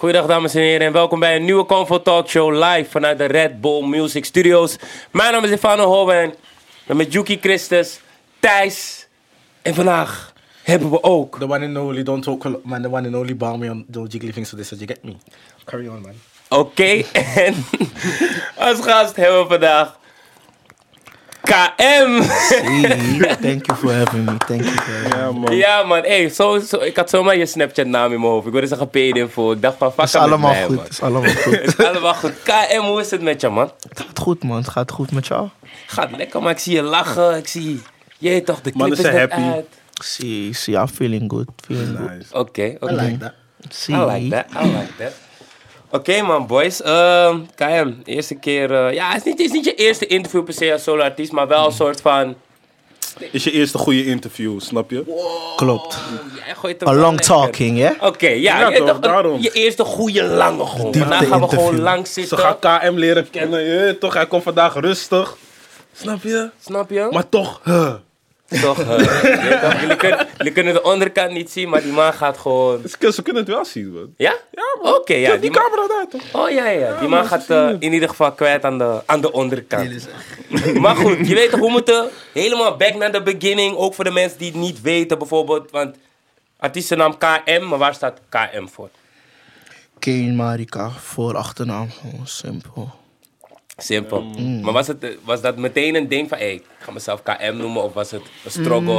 Goedendag dames en heren en welkom bij een nieuwe Convo Talk Show live vanuit de Red Bull Music Studios. Mijn naam is Stefano Hoven, met Yuki Christus, Thijs en vandaag hebben we ook... The one and only, don't talk, man, the one and only bar me on the jiggly things so this, you get me. Carry on, man. Oké, en als gast hebben we vandaag KM. Thank you for having me. Ja, man. Ja man, ik had zomaar je Snapchat naam in mijn hoofd. Ik wilde zeggen P-info. Ik dacht van fuck Het is allemaal goed. Het is allemaal goed. Het is allemaal goed. KM, hoe is het met je man? Het gaat goed, man. Het gaat goed met jou. Gaat lekker, maar ik zie je lachen. Ik zie, je toch, de clip Man, is is net happy. uit. See, I'm feeling good. Feeling good. Nice. Oké. I like that. See. I like that. Oké man, boys. KM, eerste keer... het is niet je eerste interview per se als solo-artiest, maar wel een soort van... Is je eerste goede interview, snap je? Klopt. Jij gooit hem A wel long lekker. talking, hè? Oké, ja. Ja, je, toch, toch, daarom. je eerste goede lange gewoon. Diepte Vandaag gaan we interview. gewoon lang Ze zitten. gaan KM leren kennen, je, toch? Hij komt vandaag rustig. Snap je? Snap je? Maar toch, Toch, je weet toch, jullie kunnen de onderkant niet zien, maar die man gaat gewoon... Ze kunnen het wel zien, man. Ja? Ja, man. Oké, ja. Zet die camera daar, toch? Oh ja. Die man maar gaat ze zien het. in ieder geval kwijt aan de onderkant. Maar goed, je weet toch, we moeten helemaal back naar de beginning. Ook voor de mensen die het niet weten, bijvoorbeeld. Want artiestennaam KM, maar waar staat KM voor? Kane Marika, voor achternaam. Gewoon simpel. Simpel. Maar was dat meteen een ding van, ik ga mezelf KM noemen? Of was het een struggle?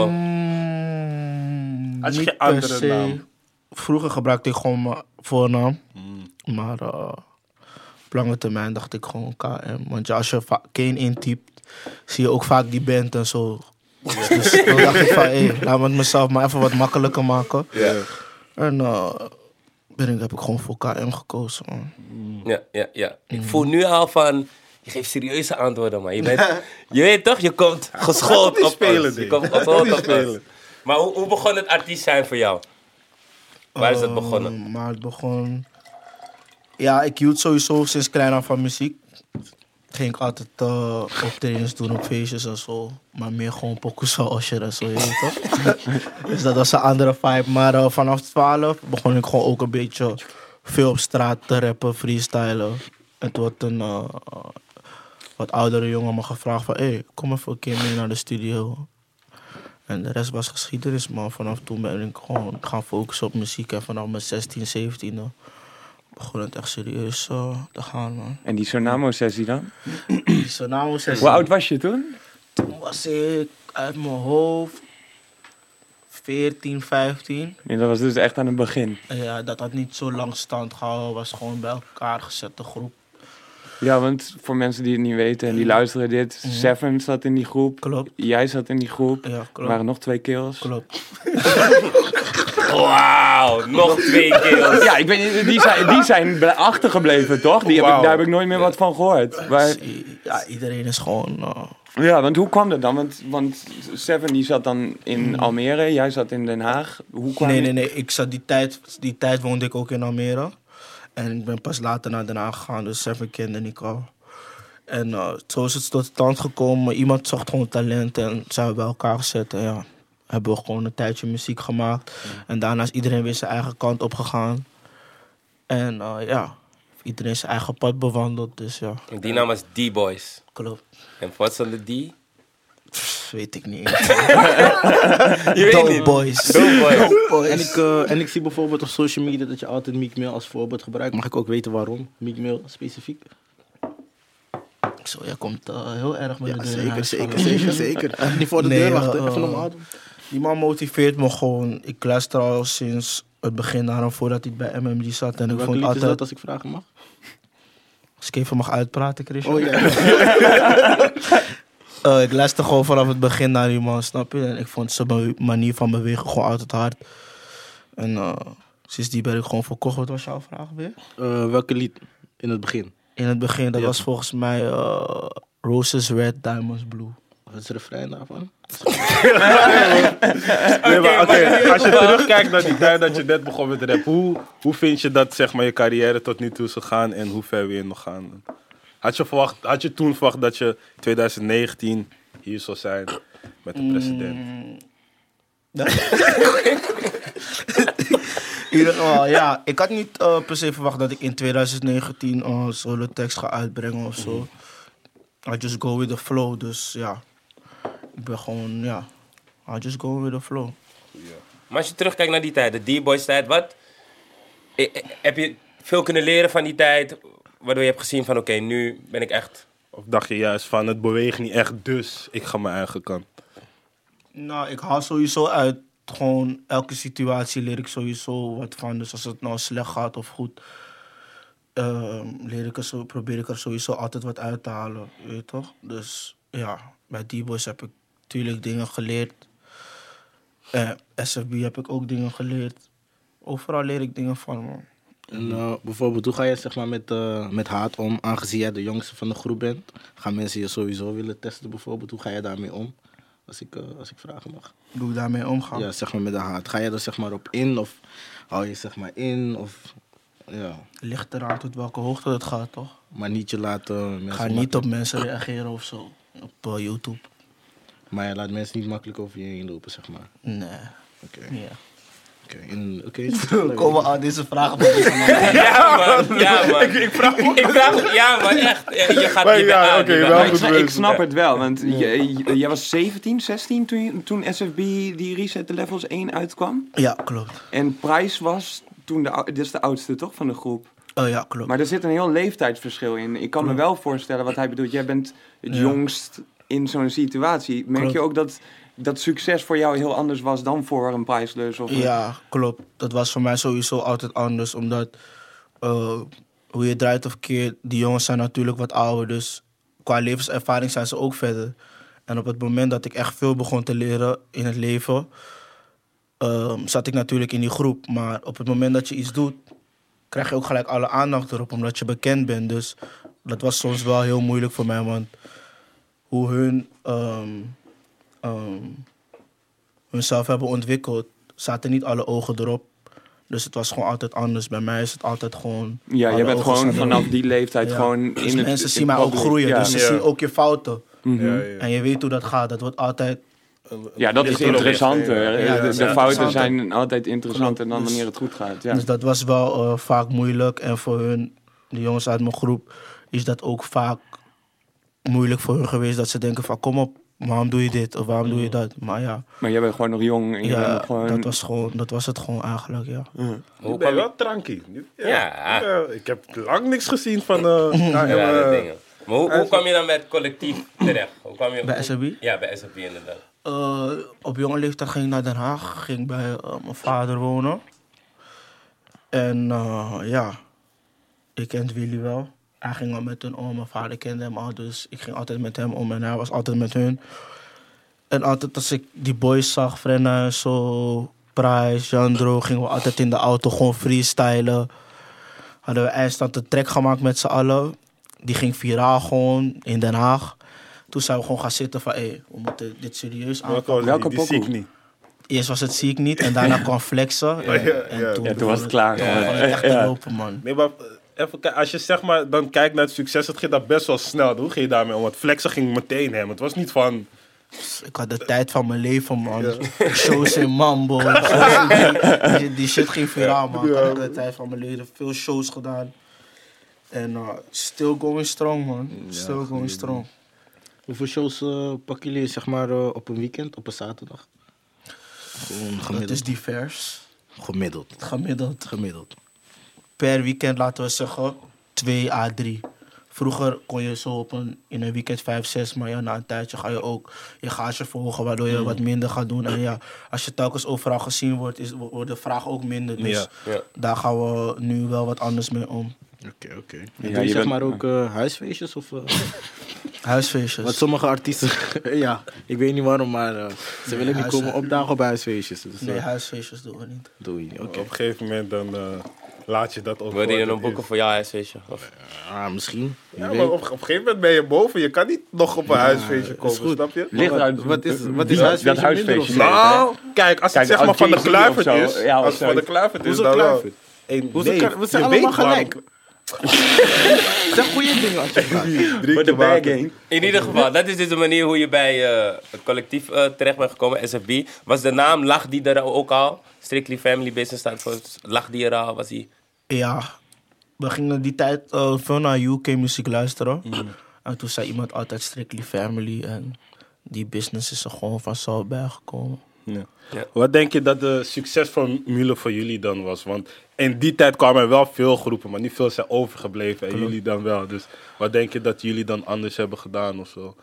Had je Niet geen per andere se. naam? Vroeger gebruikte ik gewoon mijn voornaam. Maar op lange termijn dacht ik gewoon KM. Want ja, als je Kane intypt, zie je ook vaak die band en zo. Dus toen dacht ik van, laat me het mezelf maar even wat makkelijker maken. Ja. En heb ik gewoon voor KM gekozen, man. Ja. Ik voel nu al van, je geeft serieuze antwoorden, man. Je weet toch, je komt geschoold niet op spelen, ons. Je ding. komt Hij gaat geschoold niet op ons. spelen. Maar hoe begon het artiest zijn voor jou? Waar is het begonnen? Maar het begon... Ja, ik hield sowieso sinds klein af van muziek. Ging ik altijd optredens doen op feestjes en zo. Maar meer gewoon pokoes van Usher en zo, je weet toch? Dus dat was een andere vibe. Maar vanaf 12 begon ik gewoon ook een beetje veel op straat te rappen, freestylen. En toen had een wat oudere jongen me gevraagd van... kom even een keer mee naar de studio. En de rest was geschiedenis, man. Vanaf toen ben ik gewoon gaan focussen op muziek. En vanaf mijn 16, 17 begon het echt serieus te gaan, man. En die Sonamo-sessie dan? Sonamo-sessie. Hoe oud was je toen? Toen was ik uit mijn hoofd 14, 15. Ja, dat was dus echt aan het begin. En ja, dat had niet zo lang stand gehouden. Was gewoon bij elkaar gezette groep. Ja, want voor mensen die het niet weten en die luisteren dit... Seven zat in die groep. Klopt. Jij zat in die groep. Ja, Er klopt. waren nog 2 kills. Klopt. Wauw, nog 2 kills. Ja, ik weet niet, die zijn achtergebleven, toch? Daar heb ik nooit meer wat van gehoord. Maar, Ja, iedereen is gewoon... ja, want hoe kwam dat dan? Want Seven die zat dan in Almere, jij zat in Den Haag. Hoe kwam Nee. Ik zat die tijd woonde ik ook in Almere. En ik ben pas later naar Den Haag gegaan, dus Seven kende ik al. En zo is het tot stand gekomen. Iemand zocht gewoon talent en zijn we bij elkaar gezet. En ja, hebben we gewoon een tijdje muziek gemaakt. En daarna is iedereen weer zijn eigen kant op gegaan. En iedereen zijn eigen pad bewandeld, dus ja. En die naam was D-Boys. Klopt. En wat stond de D? Weet ik niet eens. Je weet Dope niet. Boys. Dope Boys. En ik zie bijvoorbeeld op social media dat je altijd Meek Mill als voorbeeld gebruikt. Mag ik ook weten waarom? Meek Mill specifiek? Zo, jij komt heel erg met Ja, de deur in huis vallen. zeker. Even niet voor de Nee, deur wachten, maar, even normaal doen. Die man motiveert me gewoon. Ik luister al sinds het begin naar hem voordat hij bij MMG zat. En ik Welke vond lied is altijd... dat als ik vragen mag? Als ik even mag uitpraten, Christian. Oh ja. Ik luister gewoon vanaf het begin naar die man, snap je? En ik vond zijn manier van bewegen gewoon altijd hard. En sindsdien ben ik gewoon verkocht. Wat was jouw vraag weer? Welke lied in het begin? In het begin, dat was volgens mij Roses Red, Diamonds Blue. Wat is de refrein daarvan? Oké, als je terugkijkt naar die tijd dat je net begon met rap, hoe vind je dat zeg maar, je carrière tot nu toe is gegaan en hoe ver wil je nog gaan? Had je toen verwacht dat je 2019 hier zou zijn met de president? In ieder geval, ja. Ik had niet per se verwacht dat ik in 2019 een solo tekst ga uitbrengen of zo. I just go with the flow, dus ja. Ik ben gewoon, ja. I just go with the flow. Maar als je terugkijkt naar die tijd, de D-Boys tijd, wat... Heb je veel kunnen leren van die tijd, waardoor je hebt gezien van oké, nu ben ik echt... Of dacht je juist van, het beweegt niet echt, dus ik ga mijn eigen kant. Nou, ik haal sowieso uit. Gewoon elke situatie leer ik sowieso wat van. Dus als het nou slecht gaat of goed, probeer ik er sowieso altijd wat uit te halen. Weet je toch? Dus ja, bij D-Boys heb ik natuurlijk dingen geleerd. SFB heb ik ook dingen geleerd. Overal leer ik dingen van, man. En bijvoorbeeld, hoe ga je zeg maar, met haat om, aangezien jij de jongste van de groep bent? Gaan mensen je sowieso willen testen bijvoorbeeld? Hoe ga je daarmee om? Als ik vragen mag. Hoe ik daarmee omga? Ja, zeg maar met de haat. Ga je er zeg maar op in of hou je zeg maar in? Of, ja. Ligt eraan tot welke hoogte het gaat, toch? Maar niet je laten mensen... Ik ga niet op mensen reageren of zo. Op YouTube. Maar je laat mensen niet makkelijk over je heen lopen, zeg maar. Nee. Oké. Ja. Oké. Komen aan deze vragen. Ja, man. Ik vraag... Ja, man, echt. Je gaat Maar niet ja, aan. oké, je wel bent goed. aan. Ik snap het wel, want jij was 17, 16 toen SFB die Reset the Levels 1 uitkwam. Ja, klopt. En Price was toen dit is de oudste toch van de groep. Ja, klopt. Maar er zit een heel leeftijdsverschil in. Ik kan me wel voorstellen wat hij bedoelt. Jij bent het jongst in zo'n situatie. Merk je ook dat succes voor jou heel anders was dan voor een Priceless? Of Ja, klopt. Dat was voor mij sowieso altijd anders. Omdat, hoe je draait of keert, die jongens zijn natuurlijk wat ouder. Dus qua levenservaring zijn ze ook verder. En op het moment dat ik echt veel begon te leren in het leven, zat ik natuurlijk in die groep. Maar op het moment dat je iets doet, krijg je ook gelijk alle aandacht erop, omdat je bekend bent. Dus dat was soms wel heel moeilijk voor mij, want hoe hun hunzelf hebben ontwikkeld, zaten niet alle ogen erop. Dus het was gewoon altijd anders. Bij mij is het altijd gewoon... Ja, je alle bent ogen gewoon staan vanaf erop. die leeftijd Ja. gewoon Dus in het... mensen in zien mij ook publiek. groeien, Ja. dus ze zien ook je fouten. Ja. En je weet hoe dat gaat. Dat wordt altijd... Ja, dat is interessanter. Ja, De dat is fouten interessanter. zijn altijd interessanter dan Dus- wanneer het goed gaat. Ja. Dus dat was wel vaak moeilijk. En voor hun, de jongens uit mijn groep, is dat ook vaak moeilijk voor hun geweest. Dat ze denken van, kom op, waarom doe je dit? Of waarom doe je dat? Maar ja, Maar jij bent gewoon nog jong. En je bent nog gewoon... dat was het gewoon eigenlijk, ja. Nu Hoe ben je kwam je... wel trankie. Ja. Ik heb lang niks gezien van... Ja, dingen. Maar hoe kwam je dan bij het collectief terecht? Hoe kwam je... Bij SRB? Ja, bij SFB inderdaad. Op jonge leeftijd ging ik naar Den Haag. Ging bij mijn vader wonen. En ja, ik kende Willy wel. Hij ging al met hun om. Mijn vader kende hem al. Dus ik ging altijd met hem om. En hij was altijd met hun. En altijd als ik die boys zag, Frenna en zo, Price, Jandro, gingen we altijd in de auto gewoon freestylen. Hadden we eindstand een track gemaakt met z'n allen. Die ging viraal gewoon in Den Haag. Toen zijn we gewoon gaan zitten van, we moeten dit serieus aanpakken. Welke die zie ik pokoe? niet. Eerst was het Ziek niet en daarna kwam Flexen. En toen was het klaar. Ja, begon het echt te lopen, man. Nee, maar even kijken, als je zeg maar dan kijkt naar het succes, het ging dat best wel snel. Hoe ging je daarmee om? Want Flexen ging meteen hem. Het was niet van... Ik had de tijd van mijn leven, man. Shows in Mambo. Die shit ging viraal, man. Ik had de tijd van mijn leven. Veel shows gedaan. En still going strong, man. Still going strong. Hoeveel shows pakken jullie zeg maar, op een weekend, op een zaterdag? Gewoon gemiddeld. Dat is divers. Gemiddeld. Gemiddeld. Per weekend, laten we zeggen, 2 à 3. Vroeger kon je zo in een weekend 5, 6, maar ja, na een tijdje ga je ook je gage verhogen, waardoor je wat minder gaat doen. En ja, als je telkens overal gezien wordt, wordt de vraag ook minder. Dus daar gaan we nu wel wat anders mee om. Oké. Ja, Doe je je zeg bent- maar ook huisfeestjes? Of, Huisfeestjes. wat sommige artiesten... ja, ik weet niet waarom, maar ze willen niet huis- komen opdagen op huisfeestjes. Dus, Nee, huisfeestjes doen we niet. doe je niet. Oké. Op een gegeven moment dan laat je dat ook. Wil je voor dan wat boeken het voor jouw huisfeestje? Of... Misschien. is. Ja, maar op een gegeven moment ben je boven. Je kan niet nog op een huisfeestje is komen, goed. snap je? Ligt eruit. Wat is dat huisfeestje? dat huisfeestje. minder of zo? Nou, kijk, als het Kijk, zeg maar als van de Jay-Z Kluivert of zo, is. ja, of Als het van de zo. Kluivert is, Hoezo dan wel. Kluivert? We zijn allemaal gelijk. Zeg goede dingen alsjeblieft. Voor de bag game. In ieder geval, dat is dus de manier hoe je bij het collectief terecht bent gekomen, SFB. Was de naam, lag die er ook al? Strictly Family Business staat voor? Lag die er al? Was hij... Ja, we gingen die tijd veel naar UK-muziek luisteren. En toen zei iemand altijd Strictly Family. En die business is er gewoon vanzelf bijgekomen. Ja. Ja. Wat denk je dat de succesformule voor jullie dan was? Want in die tijd kwamen er wel veel groepen, maar niet veel zijn overgebleven. En jullie dan wel. Dus wat denk je dat jullie dan anders hebben gedaan of zo?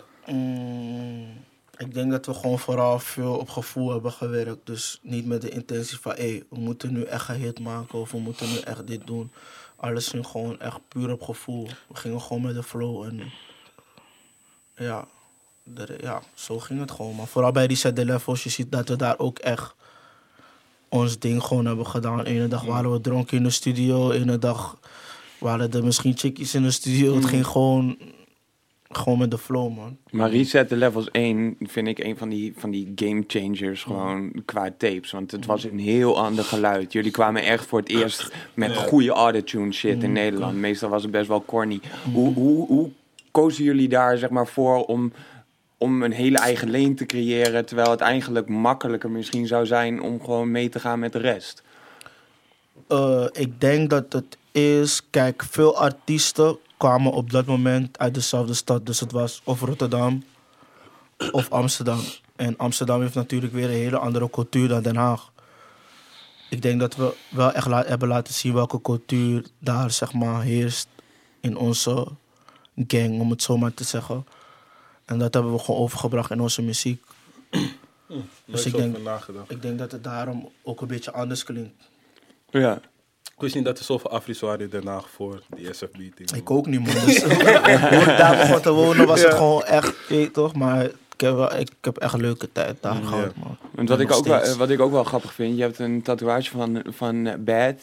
Ik denk dat we gewoon vooral veel op gevoel hebben gewerkt. Dus niet met de intentie van, we moeten nu echt een hit maken of we moeten nu echt dit doen. Alles ging gewoon echt puur op gevoel. We gingen gewoon met de flow en ja, zo ging het gewoon. Maar vooral bij die set de levels, je ziet dat we daar ook echt ons ding gewoon hebben gedaan. Ene dag waren we dronken in de studio, ene dag waren er misschien chickies in de studio. Het ging gewoon met de flow, man. Maar Reset the Levels 1 vind ik een van die game changers gewoon qua tapes. Want het was een heel ander geluid. Jullie kwamen echt voor het eerst met goede autotune shit in Nederland. Meestal was het best wel corny. Hoe kozen jullie daar zeg maar voor om een hele eigen lane te creëren, terwijl het eigenlijk makkelijker misschien zou zijn om gewoon mee te gaan met de rest? Ik denk dat het is... Kijk, veel artiesten kwamen op dat moment uit dezelfde stad. Dus het was of Rotterdam of Amsterdam. En Amsterdam heeft natuurlijk weer een hele andere cultuur dan Den Haag. Ik denk dat we wel echt hebben laten zien welke cultuur daar zeg maar heerst in onze gang, om het zo maar te zeggen. En dat hebben we gewoon overgebracht in onze muziek. Dus ik denk dat het daarom ook een beetje anders klinkt. Ja. Ik wist niet dat er zoveel Afris waren in Den Haag voor die SFB-team. Ik ook niet, man. Dus, toen ik daar begon te wonen was het gewoon echt, toch? Maar ik heb echt een leuke tijd daar gehad, man. Want wat ik ook wel grappig vind, je hebt een tatoeage van Bad.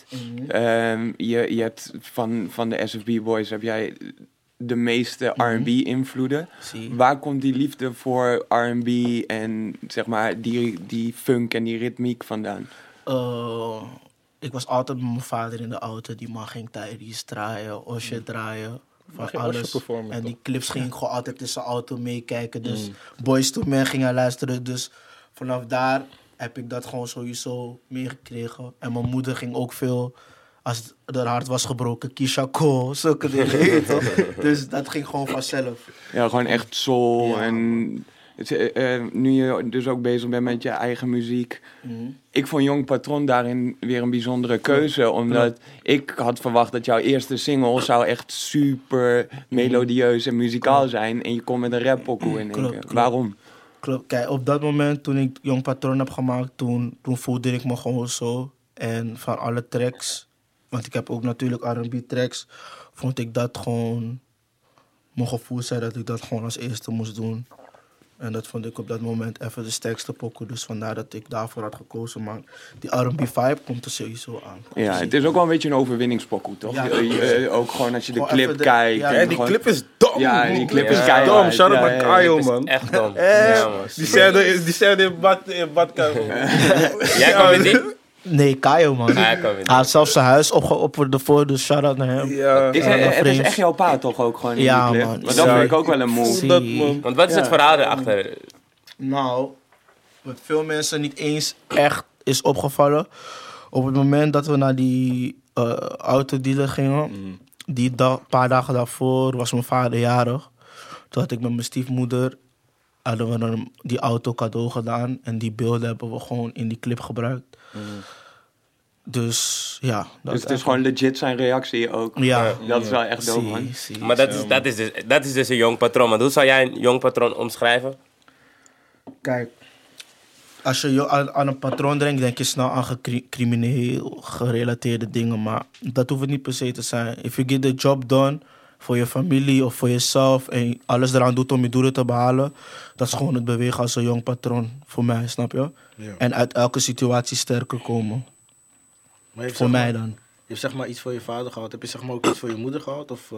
Je hebt van de SFB Boys heb jij de meeste R&B-invloeden. Waar komt die liefde voor R&B en zeg maar die funk en die ritmiek vandaan? Ik was altijd met mijn vader in de auto. Die man ging Tyrese draaien, Osje draaien. Van alles. En die clips ging ik gewoon altijd in zijn auto meekijken. Dus Boyz II Men ging hij luisteren. Dus vanaf daar heb ik dat gewoon sowieso meegekregen. En mijn moeder ging ook veel, als haar hart was gebroken, Keisha Cole, zulke dingen. Toch? Dus dat ging gewoon vanzelf. Ja, gewoon echt soul. En nu je dus ook bezig bent met je eigen muziek. Ik vond Jong Patron daarin weer een bijzondere keuze. Omdat ik had verwacht dat jouw eerste single zou echt super melodieus en muzikaal zijn. En je komt met een rappokoe in één keer. Waarom? Klopt. Kijk, op dat moment toen ik Jong Patron heb gemaakt, toen voelde ik me gewoon zo. En van alle tracks, want ik heb ook natuurlijk R&B tracks, vond ik dat gewoon, mijn gevoel zei dat ik dat gewoon als eerste moest doen. En dat vond ik op dat moment even de sterkste pokoe. Dus vandaar dat ik daarvoor had gekozen. Maar die R&B vibe komt er sowieso aan. Ja, het is ook wel een beetje een overwinningspokoe, toch? Ja, ook gewoon als je de gewoon clip kijkt. Ja, die clip is dom. Ja, die clip is dom. keihard. Shout-out naar Kayo, man. Echt dom. Ja, man. Die scène in badkamer. Jij kwam met die? Nee, Kayo, man. Hij kwam met Hij had zelfs zijn huis opgeofferd ervoor, dus shout-out naar hem. Ja. Het is echt jouw pa toch ook gewoon in die clip? Man. Maar dat vind ik ook wel een move. Dat, man. Want wat is het verhaal erachter? Nou, wat veel mensen niet eens echt is opgevallen. Op het moment dat we naar die autodealer gingen, die paar dagen daarvoor was mijn vader jarig. Toen had ik met mijn stiefmoeder, hadden we dan die auto cadeau gedaan. En die beelden hebben we gewoon in die clip gebruikt. Dus ja. Dus het is gewoon legit zijn reactie ook. Ja. Dat is wel echt dope, man. Maar dat is dus een jong patroon. Maar hoe zou jij een jong patroon omschrijven? Kijk, als je aan een patroon denkt, denk je snel aan crimineel gerelateerde dingen. Maar dat hoeft het niet per se te zijn. If you get the job done voor je familie of voor jezelf en alles eraan doet om je doelen te behalen, dat is gewoon het bewegen als een jong patroon voor mij, snap je? Ja. En uit elke situatie sterker komen. Maar je hebt, Voor zeg mij maar, dan. Je hebt zeg maar iets voor je vader gehad. Heb je zeg maar ook iets voor je moeder gehad? Of,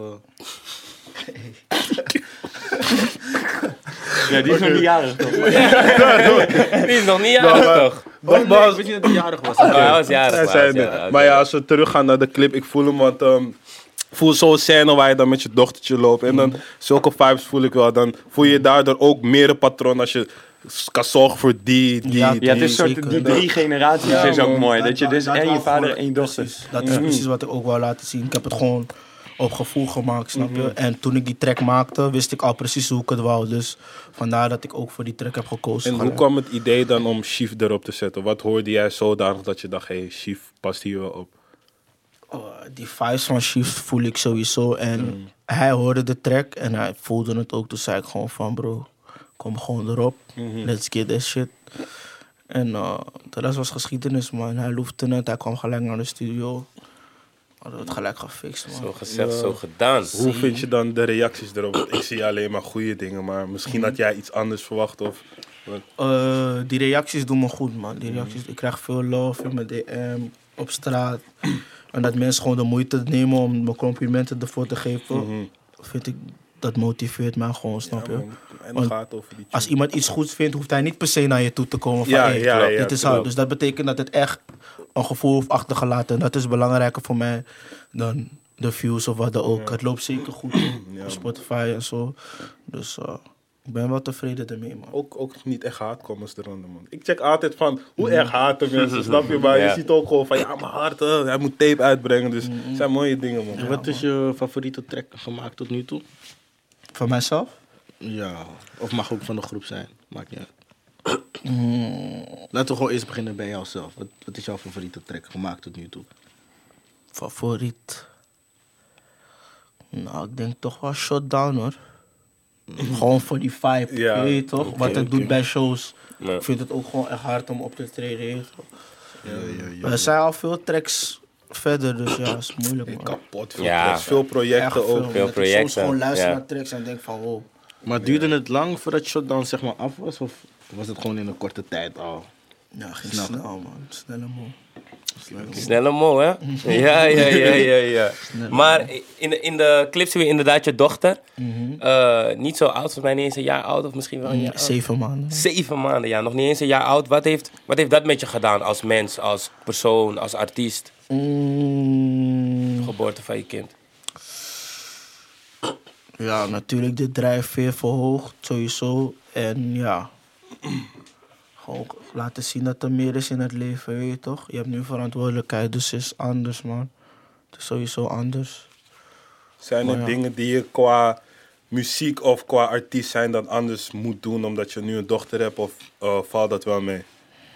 Ja, die is nog niet jarig, toch? Die is nog niet jarig, toch? ik wist niet dat hij jarig was. Oh, hij was jarig. Hij zei het. Maar ja, als we teruggaan naar de clip, ik voel hem, want voel zo'n scène waar je dan met je dochtertje loopt. En dan zulke vibes voel ik wel. Dan voel je daardoor ook meer een patroon als je kan zorgen voor die. Ja, Ja, het is soort zeker. die 3 generaties is ook man, mooi. Dat je dus en je wou vader gewoon- en je dochter. Precies, dat is precies wat ik ook wou laten zien. Ik heb het gewoon op gevoel gemaakt, snap je? En toen ik die track maakte, wist ik al precies hoe ik het wou. Dus vandaar dat ik ook voor die track heb gekozen. En hoe kwam het idee dan om Chief erop te zetten? Wat hoorde jij zodanig dat je dacht, hey, Chief past hier wel op? Die vibes van Chief voel ik sowieso. En hij hoorde de track en hij voelde het ook. Toen zei ik gewoon van, bro, kom gewoon erop. Let's get this shit. En de rest was geschiedenis, man. Hij loefde het, hij kwam gelijk naar de studio. Hadden we het gelijk gefixt, man. Zo gezegd, zo gedaan. Hoe vind je dan de reacties erop? Want ik zie alleen maar goede dingen, maar misschien had jij iets anders verwacht of... Die reacties doen me goed, man. Die reacties, ik krijg veel love in mijn DM, op straat. En dat mensen gewoon de moeite nemen om me complimenten ervoor te geven, vind ik, dat motiveert mij gewoon, snap je? En dan Want gaat het over die... als iemand iets goeds vindt, hoeft hij niet per se naar je toe te komen van, Ja, hey, ja, dit is klopt. hard. Dus dat betekent dat het echt een gevoel heeft achtergelaten. En dat is belangrijker voor mij dan de views of wat dan ook. Het loopt zeker goed op Spotify en zo. Dus ik ben wel tevreden ermee, man. Ook niet echt haatcomments eronder, man. Ik check altijd van, hoe erg haten mensen, snap je? Maar je ziet ook gewoon van, ja, maar hard, hij moet tape uitbrengen. Dus het zijn mooie dingen, man. En wat is je favoriete track gemaakt tot nu toe? Van mijzelf? Ja, of mag ook van de groep zijn. Maakt niet uit. Laten we gewoon eerst beginnen bij jouzelf. Wat is jouw favoriete track gemaakt tot nu toe? Favoriet? Nou, ik denk toch wel Shutdown, hoor. Gewoon voor die vibe, Ja, weet je toch? Wat het doet bij shows. Ja. Ik vind het ook gewoon echt hard om op te treden, weet je toch? Maar er zijn al veel tracks verder, dus ja, is moeilijk, man. Kapot, veel, Ja. tracks, veel projecten Echt ook. veel, Veel dat ik projecten, soms gewoon luister ja. naar tracks en denk van, wow. Maar duurde het lang voordat Shutdown zeg maar af was? Of was het gewoon in een korte tijd al? Ja, ging Snap. snel, man. Snelle man. Snelle mo, hè? Ja. Maar in de clip zie je inderdaad je dochter. Niet zo oud, volgens mij niet eens een jaar oud. Of misschien wel een jaar oud. 7 maanden. 7 maanden, ja. Nog niet eens een jaar oud. Wat heeft dat met je gedaan als mens, als persoon, als artiest? Geboorte van je kind. Ja, natuurlijk de drijfveer verhoogd, sowieso. En ja, gewoon laten zien dat er meer is in het leven, weet je toch? Je hebt nu verantwoordelijkheid, dus het is anders, man. Het is sowieso anders. Zijn er Maar ja. dingen die je qua muziek of qua artiest zijn dan anders moet doen omdat je nu een dochter hebt of valt dat wel mee?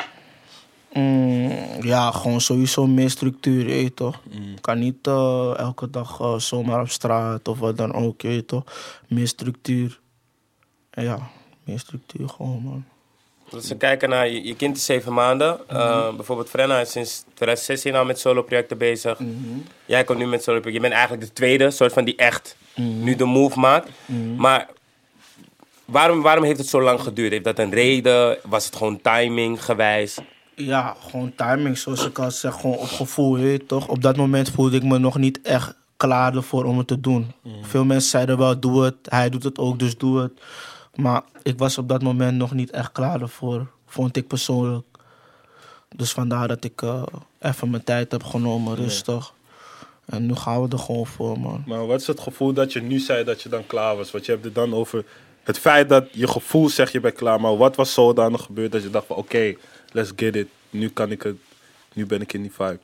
Ja, gewoon sowieso meer structuur, weet je toch? Ik kan niet elke dag zomaar op straat of wat dan ook, weet je toch? Meer structuur. En ja, meer structuur gewoon, man. Als we kijken naar je kind is 7 maanden. Bijvoorbeeld Frenna is sinds 2016 al met solo-projecten bezig. Jij komt nu met solo-projecten. Je bent eigenlijk de tweede, soort van die echt nu de move maakt. Maar waarom heeft het zo lang geduurd? Heeft dat een reden? Was het gewoon timing gewijs? Ja, gewoon timing, zoals ik al zeg, gewoon op gevoel, weet je toch? Op dat moment voelde ik me nog niet echt klaar ervoor om het te doen. Veel mensen zeiden wel, doe het. Hij doet het ook, dus doe het. Maar ik was op dat moment nog niet echt klaar ervoor, vond ik persoonlijk. Dus vandaar dat ik even mijn tijd heb genomen, rustig. En nu gaan we er gewoon voor, man. Maar wat is het gevoel dat je nu zei dat je dan klaar was? Want je hebt het dan over het feit dat je gevoel zegt je bent klaar. Maar wat was zodanig gebeurd dat je dacht van oké, let's get it. Nu kan ik het. Nu ben ik in die vibe.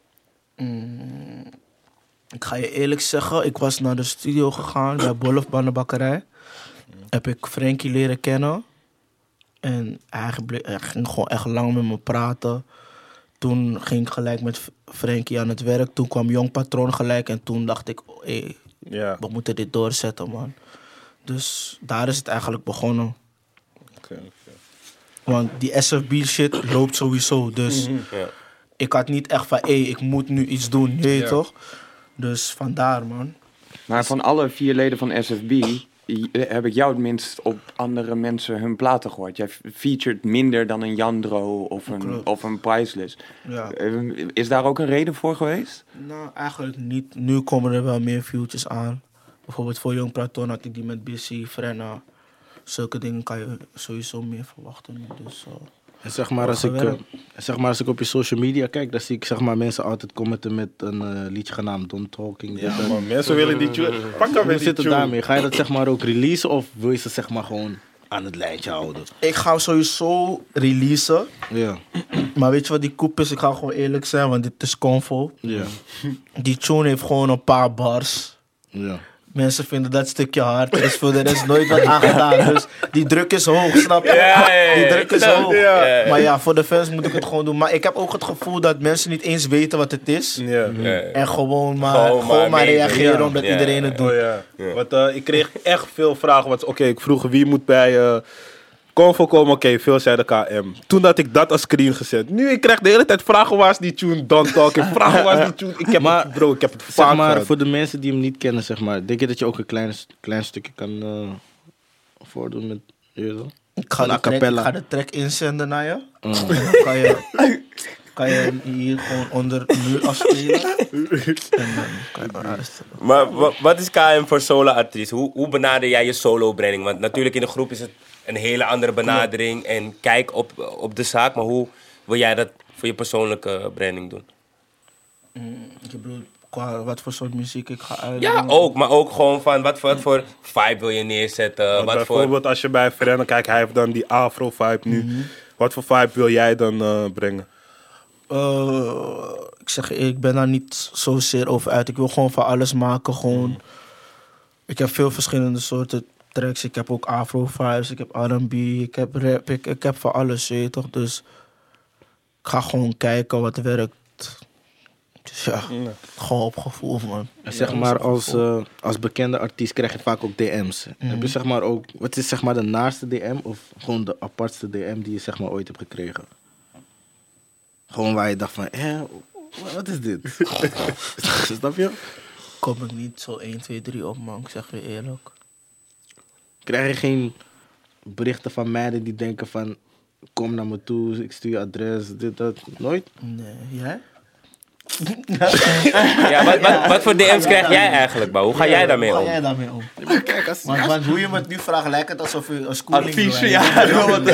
Ik ga je eerlijk zeggen, ik was naar de studio gegaan bij Bolf Bandenbakkerij. Heb ik Frankie leren kennen. En hij ging gewoon echt lang met me praten. Toen ging ik gelijk met Frankie aan het werk. Toen kwam Jong Patroon gelijk. En toen dacht ik, hey, Ja. we moeten dit doorzetten, man. Dus daar is het eigenlijk begonnen. Oké. Want die SFB shit loopt sowieso. Dus Ja. ik had niet echt van, ik moet nu iets doen, weet je Ja. toch? Dus vandaar, man. Maar van alle 4 leden van SFB heb ik jou het minst op andere mensen hun platen gehoord. Jij featured minder dan een Jandro Klopt. of een Priceless. Ja. Is daar ook een reden voor geweest? Nou, eigenlijk niet. Nu komen er wel meer features aan. Bijvoorbeeld voor Jong Platon had ik die met Bissy, Frenna. Zulke dingen kan je sowieso meer verwachten nu. Dus, En zeg maar, als ik op je social media kijk, dan zie ik zeg maar, mensen altijd commenten met een liedje genaamd Don't Talking. Ja, man, mensen willen die tune. Pak hem Hoe met die zit het tune. daarmee? Ga je dat zeg maar ook releasen of wil je ze zeg maar gewoon aan het lijntje houden. Ik ga hem sowieso releasen. Ja. Maar weet je wat die koep is? Ik ga gewoon eerlijk zijn, want dit is Convo. Ja. Die tune heeft gewoon een paar bars. Ja. Mensen vinden dat stukje hard. Er is voor de rest nooit wat aangedaan. Dus die druk is hoog, snap je? Ja. Die druk is hoog. Ja. Maar ja, voor de fans moet ik het gewoon doen. Maar ik heb ook het gevoel dat mensen niet eens weten wat het is. Ja. En gewoon maar meedoen. reageren Ja. omdat Ja. iedereen het doet. Oh ja. Want ik kreeg echt veel vragen. Oké, ik vroeg wie moet bij Convo komen. Oké, veel zeiden KM. Toen had ik dat als screen gezet. Nu ik krijg de hele tijd vragen waar is die tune Don't Talk. Vragen waar is die tune. Ik heb het Zeg vaak maar, gehad. voor de mensen die hem niet kennen, zeg maar. Denk je dat je ook een klein stukje kan voordoen met... Je weet wel? Ik ga, Een a cappella. de track inzenden naar je. Mm. En dan kan je hem hier gewoon onder nu afspelen. En dan kan je maar luisteren. Maar wat is KM voor solo-artiest? Hoe benader jij je solo-branding? Want natuurlijk in de groep is het een hele andere benadering en kijk op de zaak. Maar hoe wil jij dat voor je persoonlijke branding doen? Je bedoelt, qua wat voor soort muziek ik ga uitbrengen? Ja, ook. Maar ook gewoon van wat voor vibe wil je neerzetten? Want Wat voor... bijvoorbeeld als je bij Frenna kijkt, hij heeft dan die afro-vibe nu. Wat voor vibe wil jij dan brengen? Ik zeg je, ik ben daar niet zozeer over uit. Ik wil gewoon van alles maken. Gewoon. Ik heb veel verschillende soorten tracks. Ik heb ook afro-vibes, ik heb R&B, ik heb rap. Ik heb van alles, weet je toch? Dus ik ga gewoon kijken wat werkt. Dus ja, gewoon op gevoel, man. En zeg maar, als bekende artiest krijg je vaak ook DM's. Heb je zeg maar ook... Wat is zeg maar de naaste DM of gewoon de apartste DM die je zeg maar ooit hebt gekregen? Gewoon waar je dacht van, wat is dit? Snap je? Kom ik niet zo 1, 2, 3 op, man. Ik zeg je eerlijk. Krijg je geen berichten van meiden die denken van... Kom naar me toe, ik stuur je adres, dit, dat. Nooit? Nee, jij? Ja, wat voor DM's krijg jij eigenlijk, Bouw? Hoe ga jij daarmee Hoe om? ga jij daarmee om? Kijk, als... Want hoe je me het nu vraagt, lijkt het alsof je een schooling Advies, doet. ja.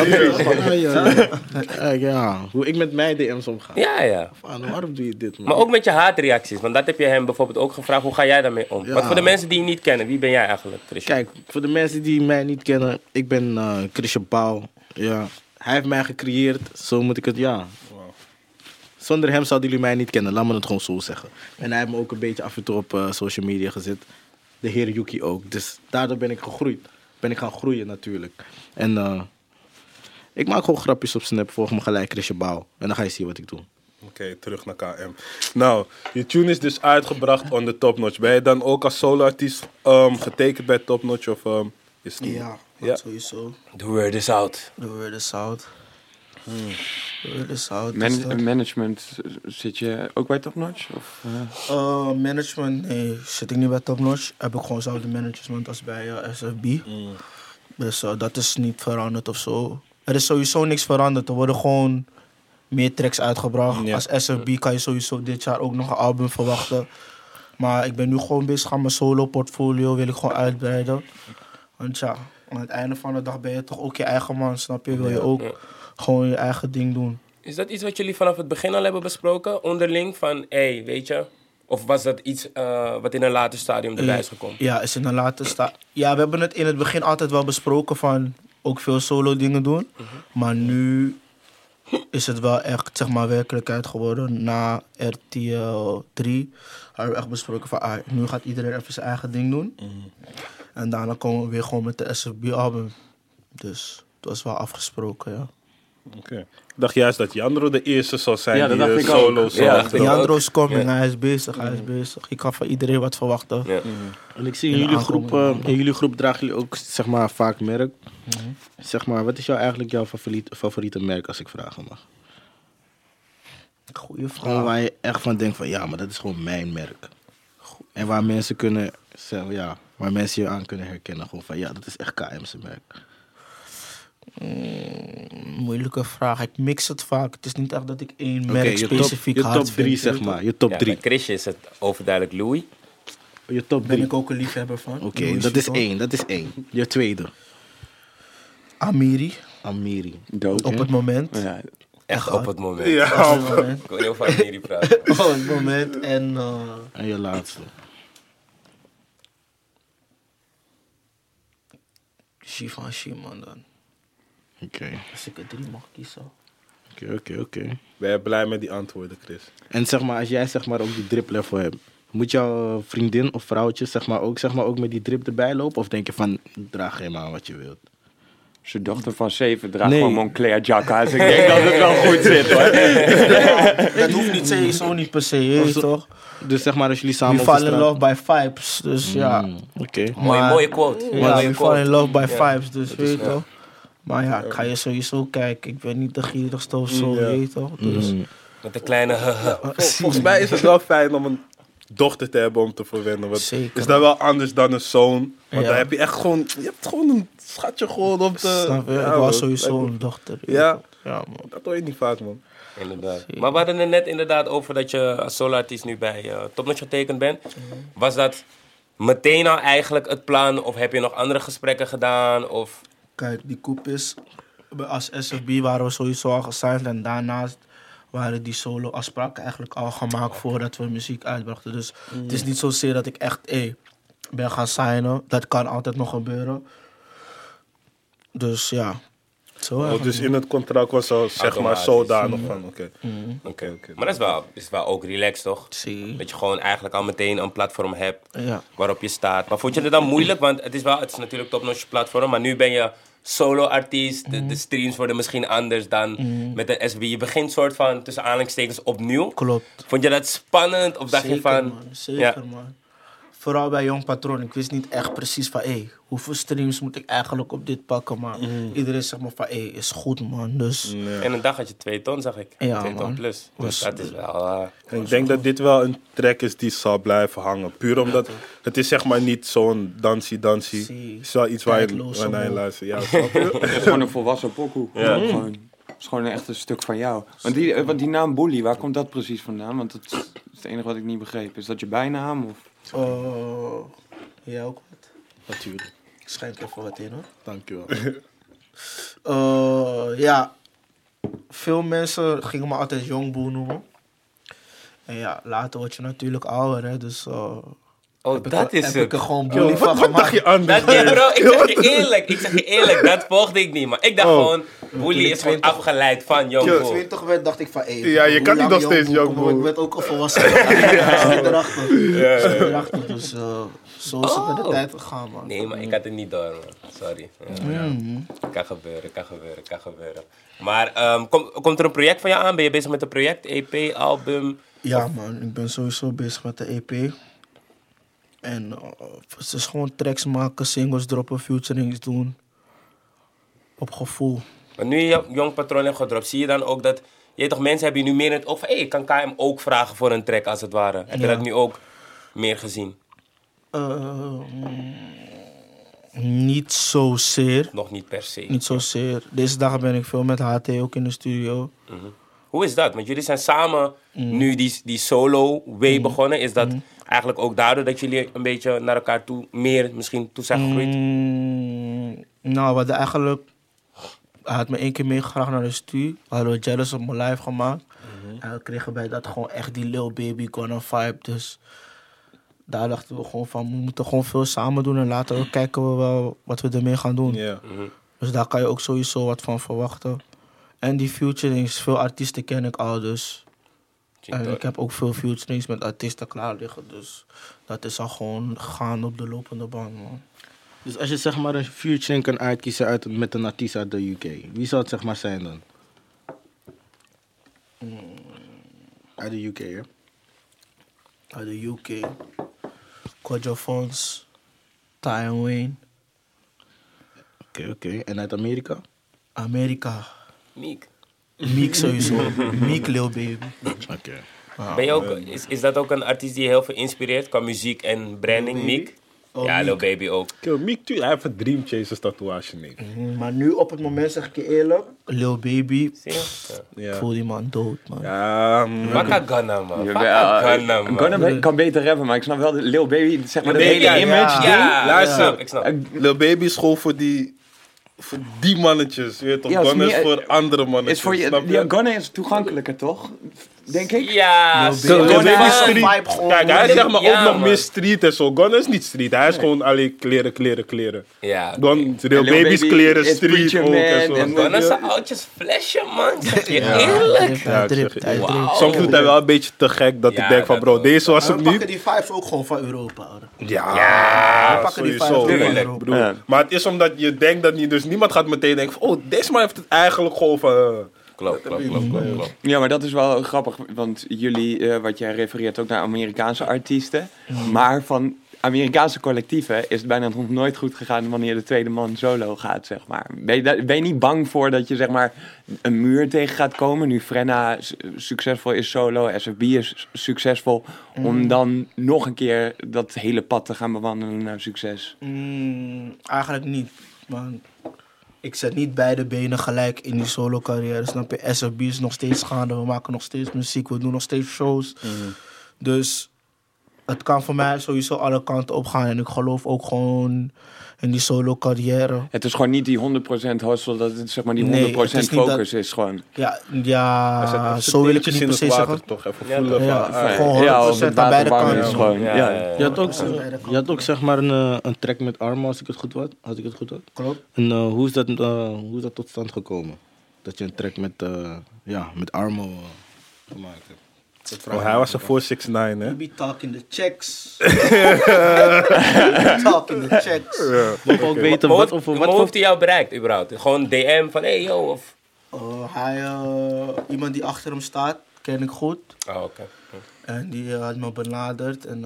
Ja, hoe ik met mijn DM's omga. Ja. Waarom doe je dit, man? Maar ook met je haatreacties. Want dat heb je hem bijvoorbeeld ook gevraagd. Hoe ga jij daarmee om? Ja. Wat voor de mensen die je niet kennen, wie ben jij eigenlijk, Christian? Kijk, voor de mensen die mij niet kennen, ik ben Christian Pauw. Ja. Hij heeft mij gecreëerd, zo moet ik het, ja. Zonder hem zouden jullie mij niet kennen, laat me het gewoon zo zeggen. En hij heeft me ook een beetje af en toe op social media gezet. De heer Yuki ook. Dus daardoor ben ik gegroeid. Ben ik gaan groeien natuurlijk. En ik maak gewoon grapjes op Snap, volg me gelijk Christian Pauw. En dan ga je zien wat ik doe. Oké, terug naar KM. Nou, je tune is dus uitgebracht onder Top Notch. Ben je dan ook als solo-artiest getekend bij Top Notch? Of, is het Ja, sowieso. The word is out. The word is out. The word is out. dus dat- Management, zit je ook bij Top Notch? Of, management, nee, zit ik niet bij Top Notch. Heb ik gewoon dezelfde management als bij SFB. Dus dat is niet veranderd of zo. Er is sowieso niks veranderd. Er worden gewoon meer tracks uitgebracht. Ja. Als SFB kan je sowieso dit jaar ook nog een album verwachten. Maar ik ben nu gewoon bezig aan mijn solo-portfolio. Wil ik gewoon uitbreiden. Want ja, aan het einde van de dag ben je toch ook je eigen man, snap je? Wil je ook gewoon je eigen ding doen. Is dat iets wat jullie vanaf het begin al hebben besproken? Onderling van, weet je... Of was dat iets wat in een later stadium erbij is gekomen? Ja, is in een later Ja, we hebben het in het begin altijd wel besproken van ook veel solo dingen doen. Maar nu is het wel echt, zeg maar, werkelijkheid geworden. Na RTL 3 hebben we echt besproken van, nu gaat iedereen even zijn eigen ding doen. En daarna komen we weer gewoon met de SFB-album. Dus het was wel afgesproken, ja. Oké. Ik dacht juist dat Jandro de eerste zou zijn Ja, dat die dacht ik solo ook. zou Ja, achterop. Jandro is coming, hij is bezig, Ik kan van iedereen wat verwachten. Ja. En ik zie in In de jullie groep, aankomende dragen jullie ook zeg maar, vaak merk. Zeg maar, wat is eigenlijk jouw favoriete merk als ik vragen mag? Goeie Gewoon vraag. waar je echt van denkt van ja, maar dat is gewoon mijn merk. En waar mensen kunnen zeggen, ja, waar mensen je aan kunnen herkennen. Gewoon van ja, dat is echt KM's merk. Moeilijke vraag. Ik mix het vaak. Het is niet echt dat ik één Oké, merk specifiek je hard top vind, 3 weet zeg je. maar. Je top Ja, 3. bij Chrisje is het overduidelijk Louis. Je top Ben 3. ik ook een liefhebber van. Oké, Louis dat is Vuitton. 1. Dat is 1. Je tweede. Amiri, Amiri. dood, op hè? het moment. Ja, Echt op het moment. Ja, Op het moment. Ik wil heel vaak met jullie praten. Op het moment. En En je laatste. Givenchy, man, dan. Oké. Als ik er 3 mag kiezen. Oké. Ben je blij met die antwoorden, Chris? En zeg maar, als jij zeg maar ook die drip level hebt, moet jouw vriendin of vrouwtje zeg maar ook met die drip erbij lopen? Of denk je van, draag helemaal wat je wilt? Zijn dochter van 7 draagt Nee. gewoon Moncler jacka's. Ik denk dat het wel goed zit, hoor. Dat hoeft niet sowieso niet per se, je weet toch? Dus zeg maar, als jullie samen We op de fall in straat- love by vibes, dus ja. Oké. Mooie quote. Ja, Mooie we fall in quote. love by Ja. vibes, dus weet je toch? Maar ja, ik ga je sowieso kijken. Ik ben niet de gierigste of zo, Ja. weet je toch? Dus, Met een kleine Volgens mij is het wel fijn om een dochter te hebben om te verwennen. Want Zeker. is dat wel anders dan een zoon? Want Ja. dan heb je echt gewoon... Je hebt gewoon een schatje gewoon om te... snap je? Ja, Ik was man. sowieso een dochter. weet je Ja. toch? Ja, man. Dat hoor je niet vaak, man. Inderdaad. Maar we hadden het net inderdaad over dat je als solo-artiest nu bij Topnotch getekend bent. Was dat meteen al eigenlijk het plan? Of heb je nog andere gesprekken gedaan? Of... Kijk, die koep is... Als SFB waren we sowieso al gesigned. En daarnaast waren die solo-afspraken eigenlijk al gemaakt voordat we muziek uitbrachten. Dus het is niet zozeer dat ik echt ben gaan signen. Dat kan altijd nog gebeuren. Dus ja. Zo Oh, eigenlijk. dus in het contract was al, zeg maar, Automatisch. zodanig van, oké. Oké. Maar dat is wel ook relaxed, toch? Zie. Dat je gewoon eigenlijk al meteen een platform hebt Ja. waarop je staat. Maar vond je het dan moeilijk? Want het is natuurlijk Topnotch platform, maar nu ben je solo-artiest. De streams worden misschien anders dan met een SB. Je begint soort van, tussen aanhalingstekens, opnieuw. Klopt. Vond je dat spannend? Of dacht je Zeker, van... man. Zeker, Ja. man. Vooral bij Jong Patroon. Ik wist niet echt precies van, hoeveel streams moet ik eigenlijk op dit pakken, maar iedereen zegt me van, is goed, man. Dus, En een dag had je 2 ton, zag ik. Ja, 2 ton man. plus. Dus dat is wel... En ik denk dat dit wel een track is die zal blijven hangen. Puur omdat het is zeg maar niet zo'n dansie. Zie. Het is wel iets waar je Tijdloze naar je mol. luistert. Ja, snap je? Het is gewoon een volwassen pokoe. Ja. Het is gewoon echt een stuk van jou. Want die naam Bully, waar komt dat precies vandaan? Want dat is het enige wat ik niet begreep. Is dat je bijnaam? Of? jij ook wat? Natuurlijk. Ik schenk even wat in, hoor. Dankjewel. Ja, veel mensen gingen me altijd Jongboel noemen. En ja, later word je natuurlijk ouder, hè. Dus Oh, dat is heb het. ik er gewoon bully van Wat dacht gemaakt. je anders? Dat, bro, ik zeg je eerlijk, dat volgde ik niet. Maar ik dacht gewoon, Bully is gewoon 20 afgeleid van Toen ik Young 20 werd, dacht ik van, Ja, je kan niet nog steeds Jongboel. Ik werd ook al volwassen. Ik erachter. Dus zo is het met de tijd gegaan, man. Nee, maar ik had het niet door, man. Sorry. Ja. Kan gebeuren. Maar komt er een project van jou aan? Ben je bezig met een project? EP, album? Ja, man. Ik ben sowieso bezig met de EP. En het is gewoon tracks maken, singles droppen, featurings doen. Op gevoel. Maar nu je Jong Patroon hebt gedropt, zie je dan ook dat... Je weet toch, mensen hebben je nu meer in het oog van... ik kan KM ook vragen voor een track, als het ware. Heb je Ja. dat nu ook meer gezien? Niet zozeer. Nog niet per se. Niet zozeer. Deze dagen ben ik veel met HT ook in de studio. Hoe is dat? Want jullie zijn samen nu die solo-way begonnen. Is dat eigenlijk ook daardoor dat jullie een beetje naar elkaar toe... meer misschien toe zijn gegroeid? Nou, we hadden eigenlijk... Hij had me 1 keer meegevraagd naar de studio. We hadden Jealous op mijn live gemaakt. En we kregen bij dat gewoon echt die Lil Baby Gonna vibe. Dus daar dachten we gewoon van... We moeten gewoon veel samen doen. En later ook kijken we wel wat we ermee gaan doen. Ja. Dus daar kan je ook sowieso wat van verwachten. En die featurings, veel artiesten ken ik al, dus... En ik heb ook veel featurings met artiesten klaar liggen, dus... Dat is al gewoon gaan op de lopende band, man. Dus als je zeg maar een featuring kan uitkiezen met een artiest uit de UK, wie zou het zeg maar zijn dan? Uit de UK, hè? Uit de UK. Quadro Fons, Ty and Wayne. Oké. En uit Amerika? Amerika. Meek. Meek sowieso. Meek Lil Baby. Oké. Ben je ook, is dat ook een artiest die je heel veel inspireert qua muziek en branding, Meek? Oh, Ja, Meek. Lil Baby ook. Kill, Meek, hij heeft een Dream Chasers tatoeage neemt. Maar nu op het moment zeg ik je eerlijk, Lil Baby, Zie je? Ja. ik voel die man dood, man. Ja, Maka Gunna, man. Jawel, Maka Gunna, man. Gunna kan beter rappen, maar ik snap wel de Lil Baby, zeg maar, dat Nee, hele ja, image ding. Ja, Luister. ik snap. Lil Baby is gewoon voor die mannetjes, weet je toch? Ja, is Gunna is meer- voor andere mannetjes, Is voor snap je, je? ja, Gunna is toegankelijker, toch? denk ik. Ja, Lil Lil Baby Gunna is is een street. vibe gewoon. Kijk, hij is zeg maar Ja, ook nog man. meer street en zo. Gunna is niet street. Hij is gewoon alleen kleren. Ja. Dan Lil En Lil Baby's Baby kleren is street Preacher ook en Man zo. en- Gunna zijn oudjes flashen, man. Zeg je Ja, eerlijk? Ja, ik zeg je hij eerlijk. dript. Soms doet hij wel een beetje te gek dat Ja, ik denk van dat bro, ook. deze was We hem pakken niet. die vibes ook gewoon van Europa, hoor. Ja, We pakken die vibes sowieso. ook van Tuurlijk. Europa. Broer. Ja. Maar het is omdat je denkt dat niet, dus niemand gaat meteen denken van, oh, deze man heeft het eigenlijk gewoon van... Klopt. Ja, maar dat is wel grappig, want jullie, wat jij refereert ook naar Amerikaanse artiesten. Maar van Amerikaanse collectieven is het bijna nog nooit goed gegaan wanneer de tweede man solo gaat, zeg maar. Ben je niet bang voor dat je, zeg maar, een muur tegen gaat komen? Nu Frenna succesvol is solo, SFB is succesvol. Om dan nog een keer dat hele pad te gaan bewandelen naar succes. Eigenlijk niet. Man. Ik zet niet beide benen gelijk in die solo carrière. Snap je? SFB is nog steeds gaande. We maken nog steeds muziek. We doen nog steeds shows. Dus het kan voor mij sowieso alle kanten op gaan. En ik geloof ook gewoon in die solo carrière. Het is gewoon niet die 100% hustle, dat het, zeg maar, die 100% Nee, het is niet focus is gewoon. Ja, zo wil ik het niet per se zeggen. Toch even Ja, voelen Ja, van, gewoon 100% Ja, of het aan beide water warm kanten. is gewoon. Ja, Ja. Je had ook, Ja. je had ook zeg maar een track met Armo, als ik het goed had. Klopt. En hoe is dat tot stand gekomen? Dat je een track met Armo gemaakt hebt. Dat vraag Oh, ik hij me was een af. 469, hè? We be talking the checks. We be talking the checks. Ik wil ook weten Hoe wat voor... heeft hij jou bereikt, überhaupt? Gewoon DM van, hey, yo, of... Iemand die achter hem staat, ken ik goed. Oh, oké. En die had me benaderd en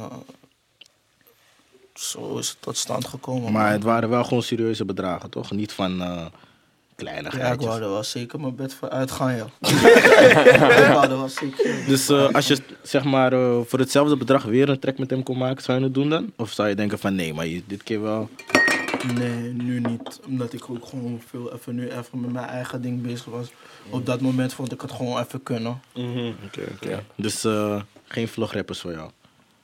zo is het tot stand gekomen. Maar het waren wel gewoon serieuze bedragen, toch? Niet van kleine ja, ik geitjes. wou er wel zeker mijn bed voor uitgaan, ja. Ik wou er wel zeker. Dus als je zeg maar voor hetzelfde bedrag weer een track met hem kon maken, zou je het doen dan? Of zou je denken van nee, maar dit keer wel... Nee, nu niet. Omdat ik ook gewoon nu even met mijn eigen ding bezig was. Op dat moment vond ik het gewoon even kunnen. Oké. Ja. Dus geen vlograppers voor jou?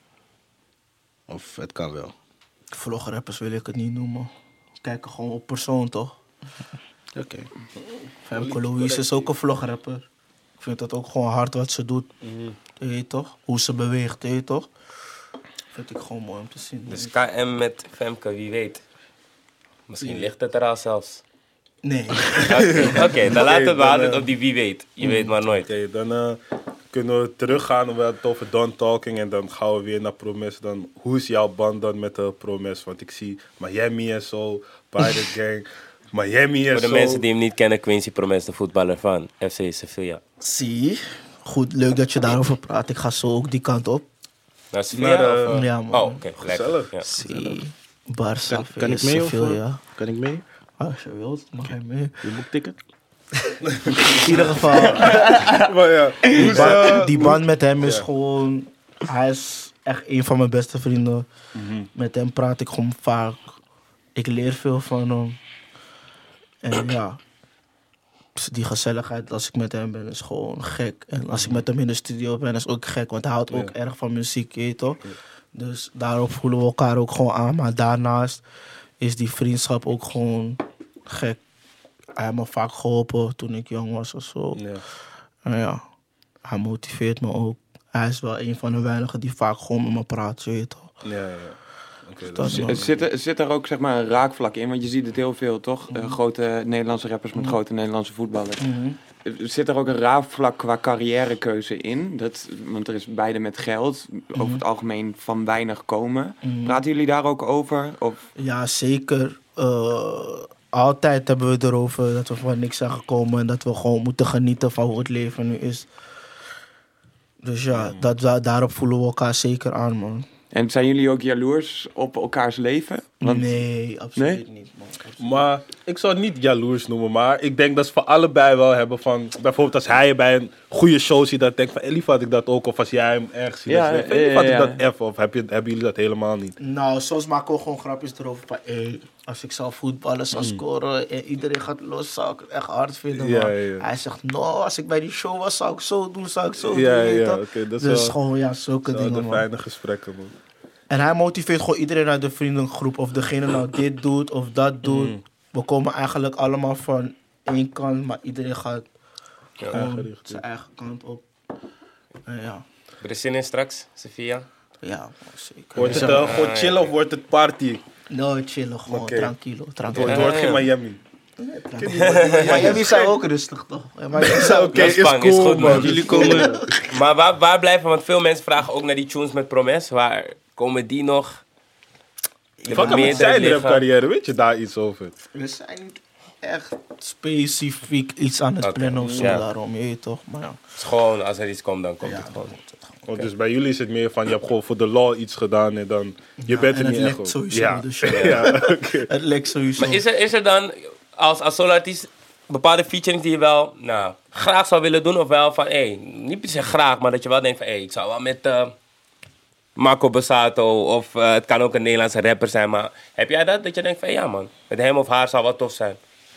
Of het kan wel? Vlograppers wil ik het niet noemen. We kijken gewoon op persoon, toch? Oké. Femke Louise is ook een vlograpper. Ik vind dat ook gewoon hard wat ze doet. Je weet toch? Hoe ze beweegt, je weet toch? Vind ik gewoon mooi om te zien. Dus KM met Femke, wie weet. Misschien ligt het er al zelfs. Nee. Oké, dan laten we dan, houden op die wie weet. Je weet maar nooit. Oké, dan kunnen we teruggaan. We hadden het over Don Talking en dan gaan we weer naar Promes. Dan, hoe is jouw band dan met de Promes? Want ik zie Miami en zo, Pirate Gang, Miami en Voor de zo. mensen die hem niet kennen, Quincy Promes, de voetballer van FC Sevilla. Zie. Goed, leuk dat je daarover praat. Ik ga zo ook die kant op. Nou, Sevilla? Maar, of, ja, man. Oh, oké. lekker. Gezellig. Ja. Zie. Barça, Kan ik mee of Sevilla. kan ik mee? Als je wilt, mag je mee. Je boekticket? In ieder geval, Maar ja, hoe is, die band met hem is gewoon... Hij is echt een van mijn beste vrienden. Met hem praat ik gewoon vaak. Ik leer veel van hem. En ja, die gezelligheid als ik met hem ben is gewoon gek. En als ik met hem in de studio ben is ook gek. Want hij houdt ook erg van muziek, je weet toch? Dus daarop voelen we elkaar ook gewoon aan. Maar daarnaast is die vriendschap ook gewoon gek. Hij heeft me vaak geholpen toen ik jong was of zo. ja. En ja, hij motiveert me ook. Hij is wel een van de weinigen die vaak gewoon met me praat, je weet toch? Ja. Oké, Dat is Zit er ook, zeg maar, een raakvlak in? Want je ziet het heel veel, toch? Grote Nederlandse rappers met grote Nederlandse voetballers. Zit er ook een raakvlak qua carrièrekeuze in? Want er is beide met geld, over het algemeen van weinig komen. Praten jullie daar ook over? Of? Ja, zeker. Altijd hebben we het erover dat we van niks zijn gekomen en dat we gewoon moeten genieten van hoe het leven nu is. Dus ja, daarop voelen we elkaar zeker aan, man. En zijn jullie ook jaloers op elkaars leven? Want Nee, absoluut niet, man. Maar ik zou het niet jaloers noemen, maar ik denk dat ze voor allebei wel hebben van... Bijvoorbeeld als hij je bij een goede show ziet, dat denkt van... liever had ik dat ook. Of als jij hem ergens ziet, Ja, dat je denkt, liever had ik ja. dat even. Of hebben jullie dat helemaal niet? Nou, soms maken we gewoon grapjes erover van... als ik zou voetballen, zou scoren en iedereen gaat los, zou ik het echt hard vinden, Ja, man. ja. Hij zegt, no, als ik bij die show was, zou ik zo doen, zou ik zo doen. Ja, weet je ja, toch? oké, dat is Dus wel- gewoon, ja, zulke Dat dingen, zijn man. fijne gesprekken, man. En hij motiveert gewoon iedereen uit de vriendengroep. Of degene nou dit doet of dat doet. We komen eigenlijk allemaal van één kant, maar iedereen gaat gewoon zijn eigen kant op. Ja, Er is zin in straks, Sofia. ja, zeker. Wordt het gewoon chillen of wordt het party? No, chillen, gewoon Oké. tranquilo. Het wordt geen Miami. Maar jullie zijn ook rustig, toch? Maar jullie zijn ook Oké, is Spang, is cool, goed, man. man. Jullie komen... Maar waar blijven, want veel mensen vragen ook naar die tunes met Promes. Waar komen die nog? Je Wat hebt met meerdere zijn liggen. carrière? Weet je daar iets over? We zijn niet echt specifiek iets aan het Oké, plannen of zo, ja. daarom, je weet toch? Maar ja, Het is gewoon, als er iets komt, dan komt ja, het gewoon. Want dus bij jullie is het meer van, je hebt gewoon voor de law iets gedaan en dan... Je bent en er het niet echt lekt op. sowieso, Ja. dus Ja, oké. het lekt sowieso. Maar is er dan, als solo-artiest, bepaalde featurings die je wel graag zou willen doen? Of wel van, niet per se graag, maar dat je wel denkt van, ik zou wel met Marco Bassato of het kan ook een Nederlandse rapper zijn. Maar heb jij dat je denkt van, ja man, met hem of haar zou wat tof zijn?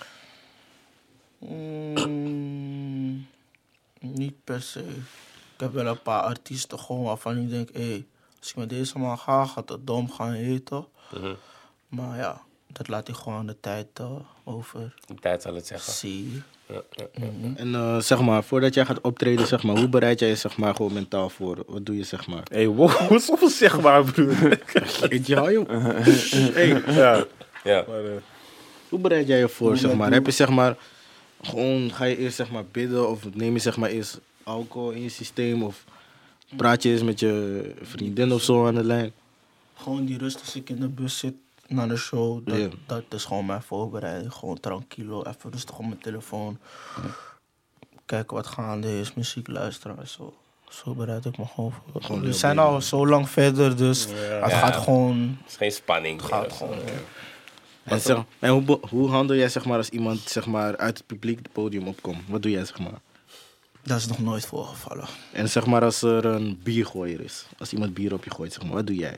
Niet per se. Ik heb wel een paar artiesten gewoon waarvan ik denk, als ik met deze man ga, gaat het dom gaan, je weet toch? Maar ja, dat laat ik gewoon aan de tijd over. De tijd zal het zeggen. Zie. En zeg maar, voordat jij gaat optreden, zeg maar, hoe bereid jij je zeg maar gewoon mentaal voor? Wat doe je zeg maar? Hey, wow, hoe is zoveel zeg maar, broer? Ja, joh. Hey, ja. Ja. Maar, Hoe bereid jij je voor, zeg maar? Heb je zeg maar, gewoon, ga je eerst zeg maar bidden of neem je zeg maar eerst alcohol in je systeem of praat je eens met je vriendin of zo aan de lijn? Gewoon die rust als ik in de bus zit naar de show, Ja. dat is gewoon mijn voorbereiding. Gewoon tranquilo, even rustig op mijn telefoon. Kijken wat gaande is, muziek luisteren en zo. Zo bereid ik me gewoon voor. We heel zijn al zo lang verder, dus het gaat gewoon... Het is geen spanning. Gaat gewoon En, zeg, en hoe handel jij zeg maar als iemand zeg maar uit het publiek het podium opkomt? Wat doe jij zeg maar? Dat is nog nooit voorgevallen. En zeg maar als er een biergooier is, als iemand bier op je gooit, zeg maar, wat doe jij?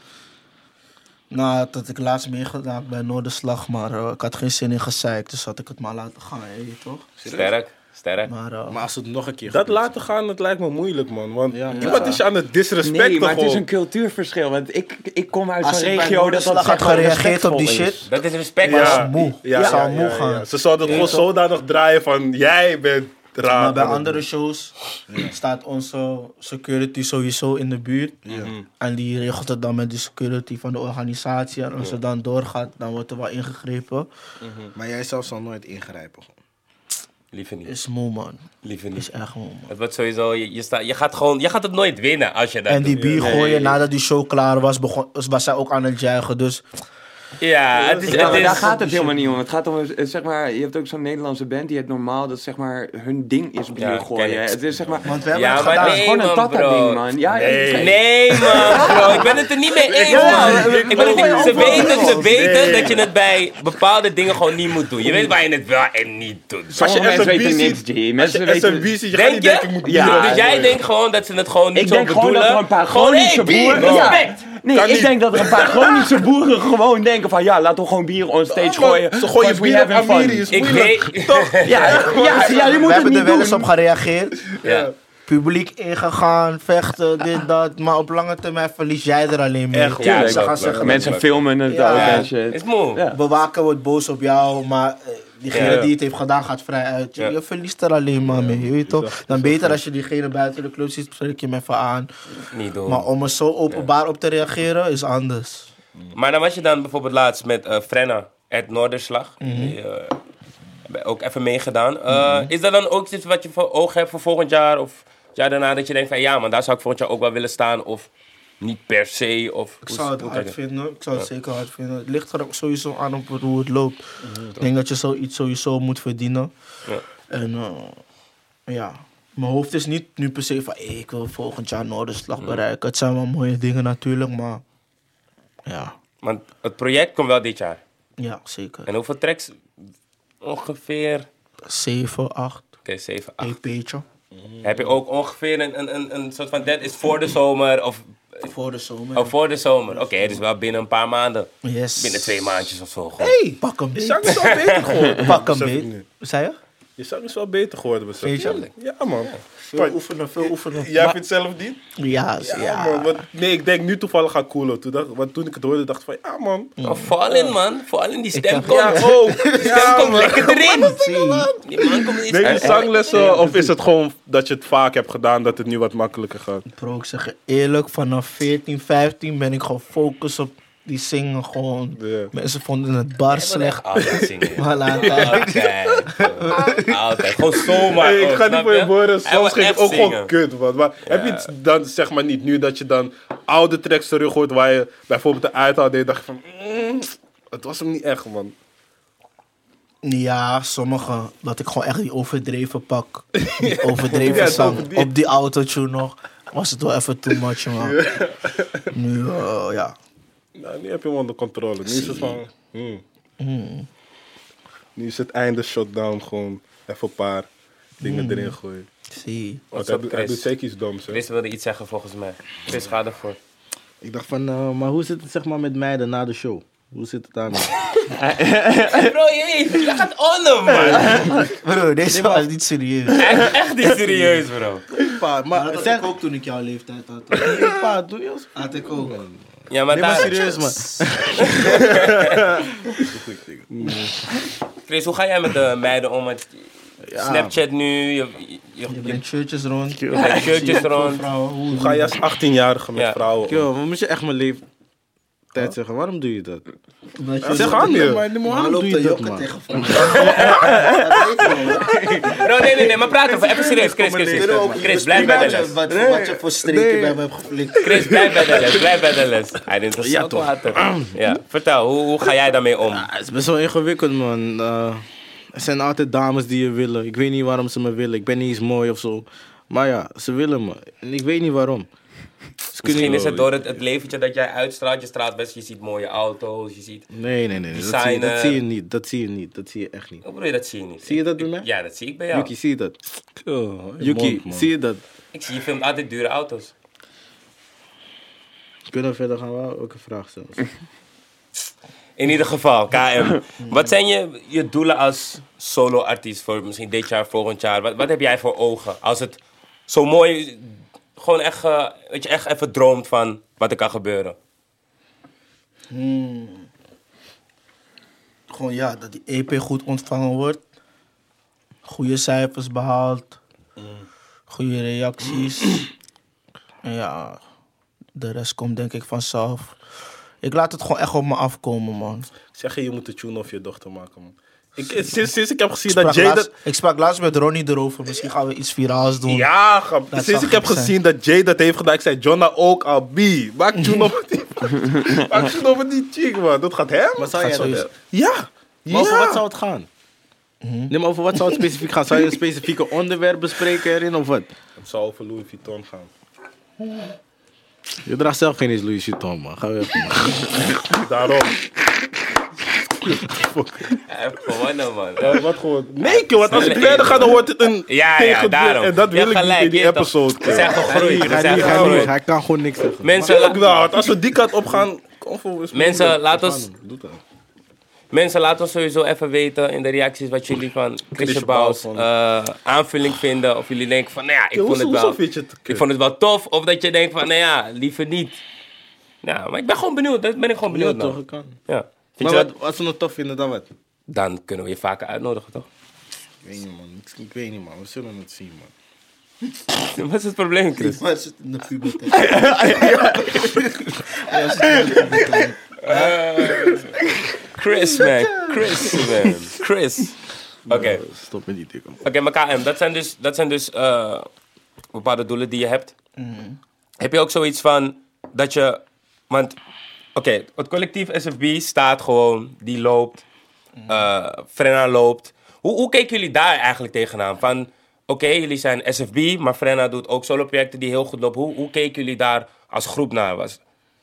Nou, dat ik laatst meegedaan bij Noorderslag, maar ik had geen zin in gezeik, dus had ik het maar laten gaan, je weet toch? Sterk. Maar, Maar als het nog een keer dat gebeurt, laten gaan, dat lijkt me moeilijk, man. Want Ja, iemand is je aan het disrespecten Nee, maar het is gewoon. een cultuurverschil. Want ik kom uit als zo'n ik bij regio dat Noorderslag had zeg maar gereageerd op die respectvol is. shit, Dat is respect. was man. moe. Ik zou moe gaan. Ze zouden het gewoon zodanig draaien van, jij bent raar. Maar bij aan het andere shows staat onze security sowieso in de buurt. En die regelt het dan met de security van de organisatie. En als het dan doorgaat, dan wordt er wel ingegrepen. maar jij zelf zal nooit ingrijpen. Gewoon. Liever niet. Is moe, man. Liever niet. Is echt moe, man. Het wordt sowieso, je gaat het nooit winnen als je dat En die doet. bier gooien, nadat die show klaar was, was zij ook aan het juichen. Dus Ja, het is... Ja, maar het daar is gaat het helemaal niet om. Het gaat om, zeg maar, je hebt ook zo'n Nederlandse band die het normaal, dat zeg maar, hun ding is bier Ja, gooien. ken ik. Het is zeg maar, want we hebben Ja, het maar gedaan. het is gewoon een man, tata-ding, bro. man. Ja, Nee man, bro, ik ben het er niet mee eens, Ja, man. ik Ik ben het niet, ze overal. weten dat je het bij bepaalde dingen gewoon niet moet doen. Je weet waar je het wel en niet doet. Sommige mensen weten niks, G. Mensen weten... SMB ziet, je gaat Denk niet je? denken, ik moet Ja, bier Dus jij nee. denkt gewoon dat ze het gewoon niet Ik zo denk gewoon bedoelen. dat er een paar Gewoon, chronische hey, bier, boeren... respect. Nee, Kan ik niet. denk dat er een paar chronische boeren gewoon denken van... Ja, laten we gewoon bier on stage Maar gooien. ze gooien because we bier op having fun. Amiri, is Ik moeilijk. weet... Toch? Ja, je moet We het hebben er niet wel eens op doen. gereageerd. Ja. Publiek ingegaan, vechten, dit, dat. Maar op lange termijn verlies jij er alleen mee. Echt, ja, Ze klopt, gaan klopt. zeggen, Mensen filmen het Ja. ook Ja, en shit. is moe. Ja. bewaker wordt boos op jou, maar diegene Ja. die het heeft gedaan gaat vrij uit. Je, Ja. je verliest er alleen maar mee, je weet toch? Dan beter als je diegene buiten de club ziet, spreek je hem even aan. Niet doen. Maar om er zo openbaar op te reageren is anders. Maar dan was je dan bijvoorbeeld laatst met Frenna, het Noorderslag. Die hebben ook even meegedaan. Is dat dan ook iets wat je voor ogen hebt voor volgend jaar? Of het jaar daarna dat je denkt van ja man, daar zou ik volgend jaar ook wel willen staan. Of niet per se? Of, Ik zou het hoe hard kijk je? vinden. Ik zou het zeker hard vinden. Het ligt er ook sowieso aan op hoe het loopt. Ik denk dat je zoiets sowieso moet verdienen. Ja. En ja, mijn hoofd is niet nu per se van ik wil volgend jaar Noorderslag bereiken. Het zijn wel mooie dingen natuurlijk, maar ja, Want het project komt wel dit jaar. ja zeker. En hoeveel tracks? Ongeveer 7, 8, 7, 8. EP'tje. Heb je ook ongeveer een soort van dat is voor de zomer of Voor de zomer. oh, voor de zomer? Oké, dus wel binnen een paar maanden. Yes. Binnen 2 maandjes of zo. Gewoon. Hey, Pak een Zang beet. is al beter gewoon. Pak een Besef ik beet. nu. Wat zei je? Je zang is wel beter geworden, besef Weet je? Ja, man. Veel oefenen. Jij vindt het zelf niet? Ja, Ja, man. Want, nee, ik denk nu toevallig aan Koelo. Want toen ik het hoorde, dacht ik van, ja, man. Oh, fall in, man. Fall in, die stem heb- komt. Ja, oh. Die stem komt lekker erin. Zie. Die man komt niet Neem je zanglessen of is het gewoon dat je het vaak hebt gedaan, dat het nu wat makkelijker gaat? Bro, ik zeg je eerlijk, vanaf 14, 15 ben ik gewoon gefocust op die zingen gewoon. Ja. Mensen vonden het bar slecht. Altijd zingen. Maar Altijd. Gewoon zomaar. Hey, ik ook, ga niet snap voor je je? woorden, Hij soms wil ging het echt ook gewoon zingen. kut, man. Maar heb je het dan, zeg maar niet, nu dat je dan oude tracks terug hoort waar je bijvoorbeeld de uithaal deed, dacht je van, het was hem niet echt, man. Ja, sommige. Dat ik gewoon echt die overdreven pak. Die overdreven Ja, zang. overdreven. Op die autotune nog. Was het wel even too much, man. Nu, ja. Nou, nu heb je hem onder controle. Nu is het van, Nu is het einde shutdown gewoon even een paar dingen erin gooien. Zie. Want What's up, hij doet Chris? zeker iets doms, hè? Chris wilde iets zeggen volgens mij. Chris, ga ervoor. Ik dacht van, maar hoe zit het zeg maar met meiden na de show? Hoe zit het daarmee? Bro, je gaat on hem, man. Bro, deze was niet serieus. Echt niet serieus, bro. Pa, Maar maar dat zeg, had ik ook toen ik jouw leeftijd had. pa, doe je ons? Had ik ook. Ja, maar Nee, maar daar... serieus, man. Chris, hoe ga jij met de meiden om? Met Snapchat nu, je Je brengt shirtjes rond. Je brengt shirtjes rond. Vrouwen, Hoe ga je als 18-jarige met Ja. vrouwen om? Yo, maar moet je echt mijn leeftijd zeggen? Waarom doe je dat? Zeg aan je. Maar waarom doe je dat, man? tegen vrouwen. Dat weet je wel. Bro, nee, maar praat even. Even serieus, Chris, blijf bij de les. Wat je voor streken bij me hebt geflikt. Chris, blijf bij de les. Hij neemt een zak water. Ja, vertel, hoe ga jij daarmee om? Ja, het is best wel ingewikkeld, man. Er zijn altijd dames die je willen. Ik weet niet waarom ze me willen. Ik ben niet eens mooi of zo. Maar ja, ze willen me. En ik weet niet waarom. Misschien is het door het leventje dat jij uitstraalt. Je straalt best, je ziet mooie auto's, je ziet... Nee. Dat Designer. zie je niet. Dat zie je echt niet. Hoe bedoel je, dat zie je niet? Zie je dat bij mij? Ja, dat zie ik bij jou. Yuki, zie je dat? Oh, Yuki, zie je dat? Ik zie je filmt altijd dure auto's. Kunnen we verder gaan? Ook een vraag zelfs. In ieder geval, KM. Wat zijn je doelen als solo-artiest voor misschien dit jaar, volgend jaar? Wat heb jij voor ogen? Als het zo mooi, gewoon echt, dat je echt even droomt van wat er kan gebeuren. Gewoon ja, dat die EP goed ontvangen wordt. Goede cijfers behaald. Goede reacties. En ja, de rest komt denk ik vanzelf. Ik laat het gewoon echt op me afkomen, man. Zeg je moet de tune of je dochter maken, man. Sinds ik heb gezien dat Jay dat... Ik sprak laatst met Ronnie erover. Misschien gaan we iets viraals doen. Ja, grap. Dat Sinds zou ik heb gek zijn. gezien dat Jay dat heeft gedaan, ik zei Jonna ook al B. Maak tune over die... Maak tune over die chick, man. Dat gaat hem. Maar zou Gaat jij zo dat- hem. Ja. Maar over Ja. wat zou het gaan? Nee, maar over wat zou het specifiek gaan? Zou je een specifieke onderwerp bespreken erin of wat? Het zou over Louis Vuitton gaan. Je draagt zelf geen eens Louis Vuitton, man. Ga weg, man. Daarom. Gewonnen, man. Wat gewoon... Nee, kill, want als ik verder ga, dan wordt het een... Ja, tegendeel. daarom. En dat Je wil hebt ik gelijk, niet in die je toch. episode. We zijn gegroeid. We zijn Ga gegroeid. niet, hij kan gewoon niks zeggen. Mensen, Ook wel, want als we die kant op gaan... Mensen, laat ons... Doe dat. Mensen, laten ons sowieso even weten in de reacties wat jullie van Christian Baus Baus aanvulling vinden. Of jullie denken van, nou ja, ik Ik vond het wel tof. Of dat je denkt van, nou ja, liever niet. Ja, maar ik ben gewoon benieuwd. Daar ben ik gewoon Ja, benieuwd toch, naar. ik kan. Ja. Vind Maar je dat? wat, als ze het tof vinden, dan wat? Dan kunnen we je vaker uitnodigen, toch? Ik weet niet, man. Ik weet niet, man. We zullen het zien, man. Wat is het probleem, Chris? Maar zit in de puberteit. Ja, zit in de puberteit. Chris, man. Chris. Oké. Stop met die tikken. Oké, maar KM, dat zijn dus bepaalde doelen die je hebt. Heb je ook zoiets van dat je... Want, oké, het collectief SFB staat gewoon, die loopt. Frenna loopt. Hoe keken jullie daar eigenlijk tegenaan? Van, oké, jullie zijn SFB, maar Frenna doet ook solo-projecten die heel goed lopen. Hoe keken jullie daar als groep naar?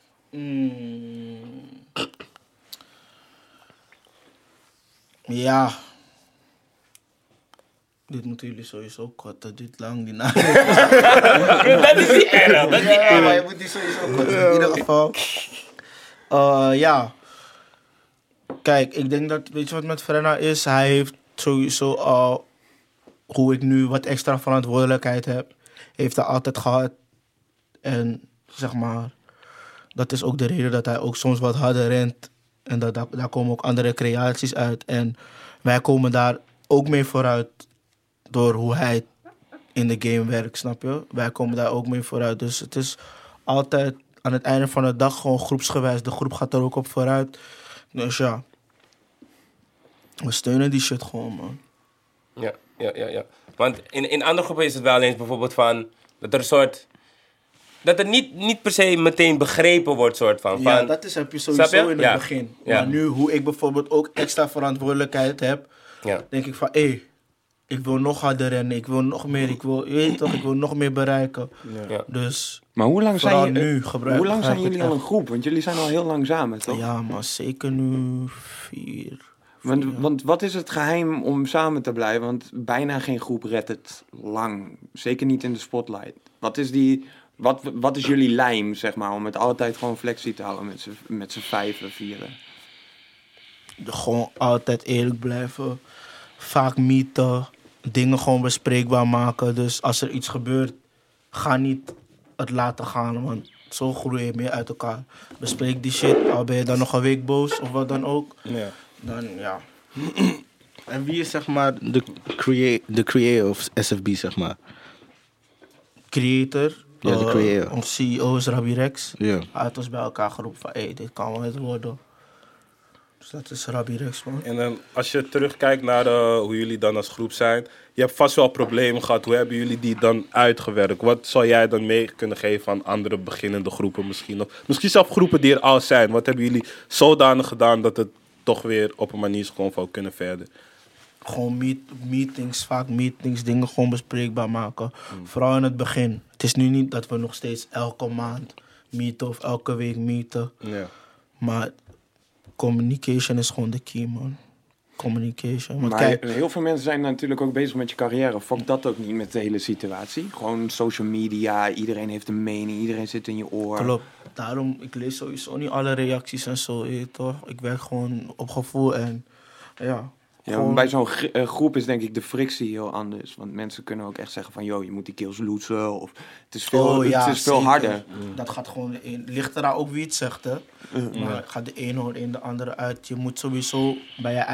Ja. Dit moeten jullie sowieso korten. Dat duurt lang, die naam. Dat is niet erg, dat is niet Ja, erg. maar je moet die sowieso korten. In ieder geval. Ja. Kijk, ik denk dat, weet je wat met Frenna is? Hij heeft sowieso al hoe ik nu wat extra verantwoordelijkheid heb, heeft hij altijd gehad. En zeg maar, dat is ook de reden dat hij ook soms wat harder rent. En daar komen ook andere creaties uit. En wij komen daar ook mee vooruit door hoe hij in de game werkt, snap je? Wij komen daar ook mee vooruit. Dus het is altijd aan het einde van de dag gewoon groepsgewijs. De groep gaat er ook op vooruit. Dus ja, we steunen die shit gewoon, man. Ja. Want in andere groepen is het wel eens bijvoorbeeld van... Dat er een soort... Dat het niet per se meteen begrepen wordt, soort van. Ja, dat is, heb je sowieso in het begin. Ja. Maar nu, hoe ik bijvoorbeeld ook extra verantwoordelijkheid heb... denk ik van, ik wil nog harder rennen, ik wil nog meer, ik wil nog meer bereiken. Ja. Dus, Maar hoe lang zijn jullie al een een groep? Want jullie zijn al heel lang samen, toch? Ja, maar zeker nu 4. Want wat is het geheim om samen te blijven? Want bijna geen groep redt het lang. Zeker niet in de spotlight. Wat is jullie lijm, zeg maar, om het altijd gewoon flexie te houden met z'n 4? Gewoon altijd eerlijk blijven. Vaak meeten. Dingen gewoon bespreekbaar maken. Dus als er iets gebeurt, ga niet het laten gaan. Want zo groei je meer uit elkaar. Bespreek die shit. Al ben je dan nog een week boos of wat dan ook. Ja. Dan ja. En wie is zeg maar de creator of SFB, zeg maar? Creator. Ja, de creator. Ons CEO is Rabbi Rex. Ja. Hij had ons bij elkaar geroepen van, dit kan wel het worden. Dus dat is Rabbi Rex, man. En dan, als je terugkijkt naar hoe jullie dan als groep zijn... Je hebt vast wel problemen gehad. Hoe hebben jullie die dan uitgewerkt? Wat zou jij dan mee kunnen geven aan andere beginnende groepen misschien? Of misschien zelfs groepen die er al zijn. Wat hebben jullie zodanig gedaan dat het toch weer op een manier is gewoon van kunnen verder? Gewoon vaak meetings, dingen gewoon bespreekbaar maken. Vooral in het begin. Het is nu niet dat we nog steeds elke maand meeten of elke week meeten. Ja. Maar communication is gewoon de key, man. Communication. Want Maar kijk, heel veel mensen zijn natuurlijk ook bezig met je carrière. Fuck dat ook niet met de hele situatie. Gewoon social media, iedereen heeft een mening, iedereen zit in je oor. klopt. Daarom, ik lees sowieso niet alle reacties en zo, toch? Ik werk gewoon op gevoel en ja. Ja, gewoon- bij zo'n groep is denk ik de frictie heel anders. Want mensen kunnen ook echt zeggen van... Yo, je moet die kills lootsen. Of het is veel, het is veel zeker. harder. Dat gaat gewoon... Ligt eraan ook wie het zegt, hè. Maar gaat de ene hoort in de andere uit. Je moet sowieso bij je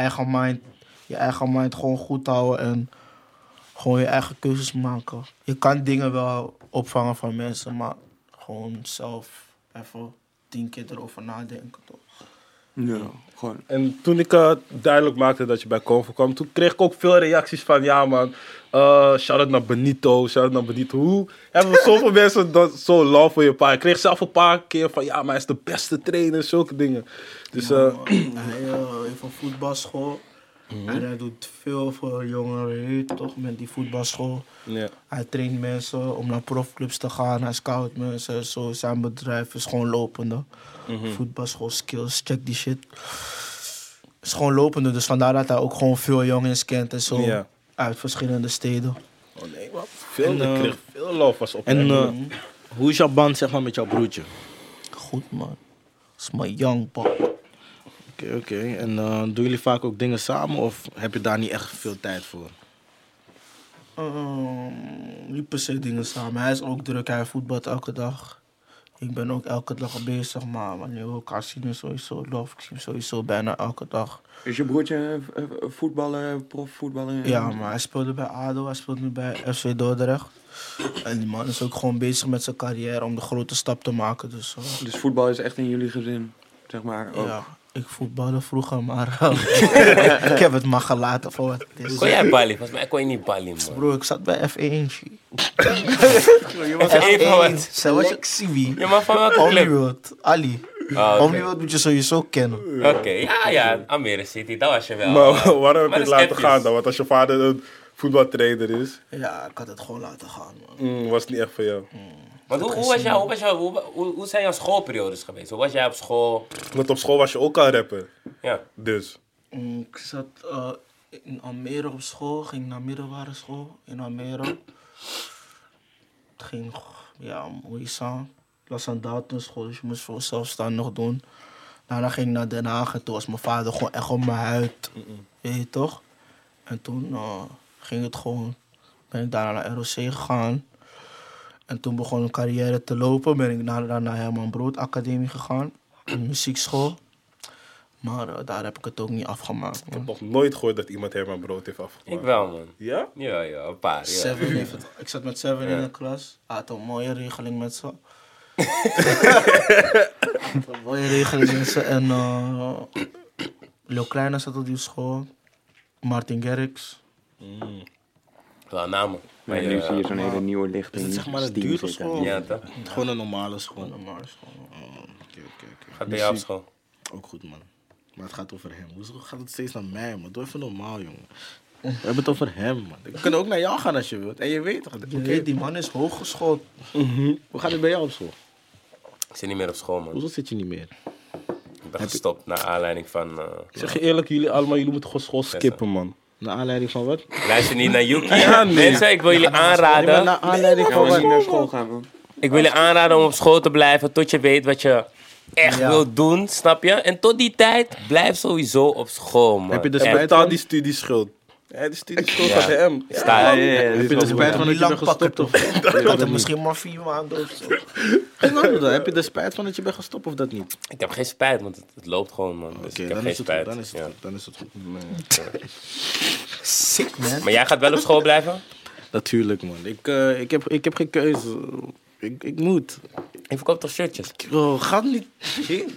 eigen mind gewoon goed houden en gewoon je eigen keuzes maken. Je kan dingen wel opvangen van mensen, maar gewoon zelf even 10 keer erover nadenken, toch? Ja, gewoon. En toen ik duidelijk maakte dat je bij Convo kwam, toen kreeg ik ook veel reacties van, ja man, shout-out naar Benito, Hoe hebben we zoveel mensen dat zo love voor je pa? Ik kreeg zelf een paar keer van, ja, maar hij is de beste trainer, zulke dingen. Dus, Hij heeft een voetbalschool. En hij doet veel voor jongeren, je weet toch, met die voetbalschool. ja. Hij traint mensen om naar profclubs te gaan. Hij scout mensen. Zo, zijn bedrijf is gewoon lopende. Voetbalschool, skills, check die shit. Is gewoon lopende. Dus vandaar dat hij ook gewoon veel jongens kent en zo. Ja. Uit verschillende steden. Oh nee, wat? Veel, En, ik kreeg veel love als op. En hoe is jouw band zeg maar met jouw broertje? Goed, man. Dat is mijn young pop. Oké. En doen jullie vaak ook dingen samen of heb je daar niet echt veel tijd voor? Niet per se dingen samen. Hij is ook druk. Hij voetbalt elke dag. Ik ben ook elke dag bezig. Maar wanneer we elkaar zien is sowieso love. Ik zie hem sowieso bijna elke dag. Is je broertje voetballer, profvoetballer? Ja, maar hij speelde bij ADO, hij speelt nu bij FC Dordrecht. En die man is ook gewoon bezig met zijn carrière om de grote stap te maken. Dus Dus voetbal is echt in jullie gezin, zeg maar. Ook. ja, ik voetbalde vroeger, maar ik heb het maar gelaten voor wat het is. Kon jij ballie? Volgens mij kon je niet ballie, man. Bro, ik zat bij F1. Je was even wat. Selectie wie? Ja, maar van welke club? Omniworld, Ali. Oh, oké. Omniworld moet je sowieso kennen. Oké, ja, Almere City, dat was je wel. Maar waarom heb je maar het dat is laten even. gaan dan? Want als je vader een voetbaltrainer is, Ja, ik had het gewoon laten gaan, man. was het niet echt voor jou. Want hoe zijn jouw schoolperiodes geweest? Hoe was jij op school? Want op school was je ook al rapper. Ja. Dus. Ik zat in Almere op school, ging naar middelbare school in Almere. Het ging, ja, moeizaam. Ik was aan Daltonschool, dus je moest veel zelfstandig doen. Daarna ging ik naar Den Haag en toen was mijn vader gewoon echt op mijn huid. Weet je toch? En toen ging het gewoon ben ik daarna naar ROC gegaan. En toen begon mijn carrière te lopen. Ben ik naar Herman Brood Academie gegaan. Een muziekschool. Maar daar heb ik het ook niet afgemaakt. Ik heb nog nooit gehoord dat iemand Herman Brood heeft afgemaakt. Ik wel, man. Ja? Ja, een paar. Ja. Ik zat met Seven in de klas. Hij had een mooie regeling met ze. Een mooie regeling met ze. En Leo Kleine zat op die school. Martin Garrix. Wel namen. Maar nu zie je zo'n hele nieuwe lichting. Is het zeg maar een Steam dure zitten. school? Ja, toch? Gewoon een normale school. Normale school. Oké. Gaat bij jou op school? Ook goed, man. Maar het gaat over hem. Hoezo gaat het steeds naar mij, man? Doe even normaal, jongen. We hebben het over hem, man. We kunnen ook naar jou gaan als je wilt. En je weet toch? Je weet, die man is hooggeschoold. Hoe gaat het bij jou op school? Ik zit niet meer op school, man. Hoezo zit je niet meer? Ik ben gestopt naar aanleiding van... Ik zeg je eerlijk, jullie moeten gewoon school skippen, man. Naar aanleiding van wat? Luister niet naar Yuki. Ja, nee. Mensen, ik wil jullie aanraden. Naar aanleiding Gaan van we wat? niet naar school gaan, man. Ik wil je aanraden om op school te blijven tot je weet wat je echt Ja. wilt doen, snap je? En tot die tijd, blijf sowieso op school, man. Heb je de Echt. spijt Betaal van? die studieschuld. Ja, die studieschuld Ja. gaat hem. Ja. Sta je. Heb je de spijt van dat je bent gestopt of Ik had er misschien maar 4 maanden of zo. Heb je de spijt van dat je bent gestopt of dat niet? Ik heb geen spijt, want het loopt gewoon, man. Dus Oké, ik heb dan geen is het spijt. goed. Dan is het Ja. goed. Dan is het goed. Sick, man. Maar jij gaat wel op school blijven? Natuurlijk, man. Ik heb geen keuze. Ik moet. Ik verkoop toch shirtjes? Gaat niet heen.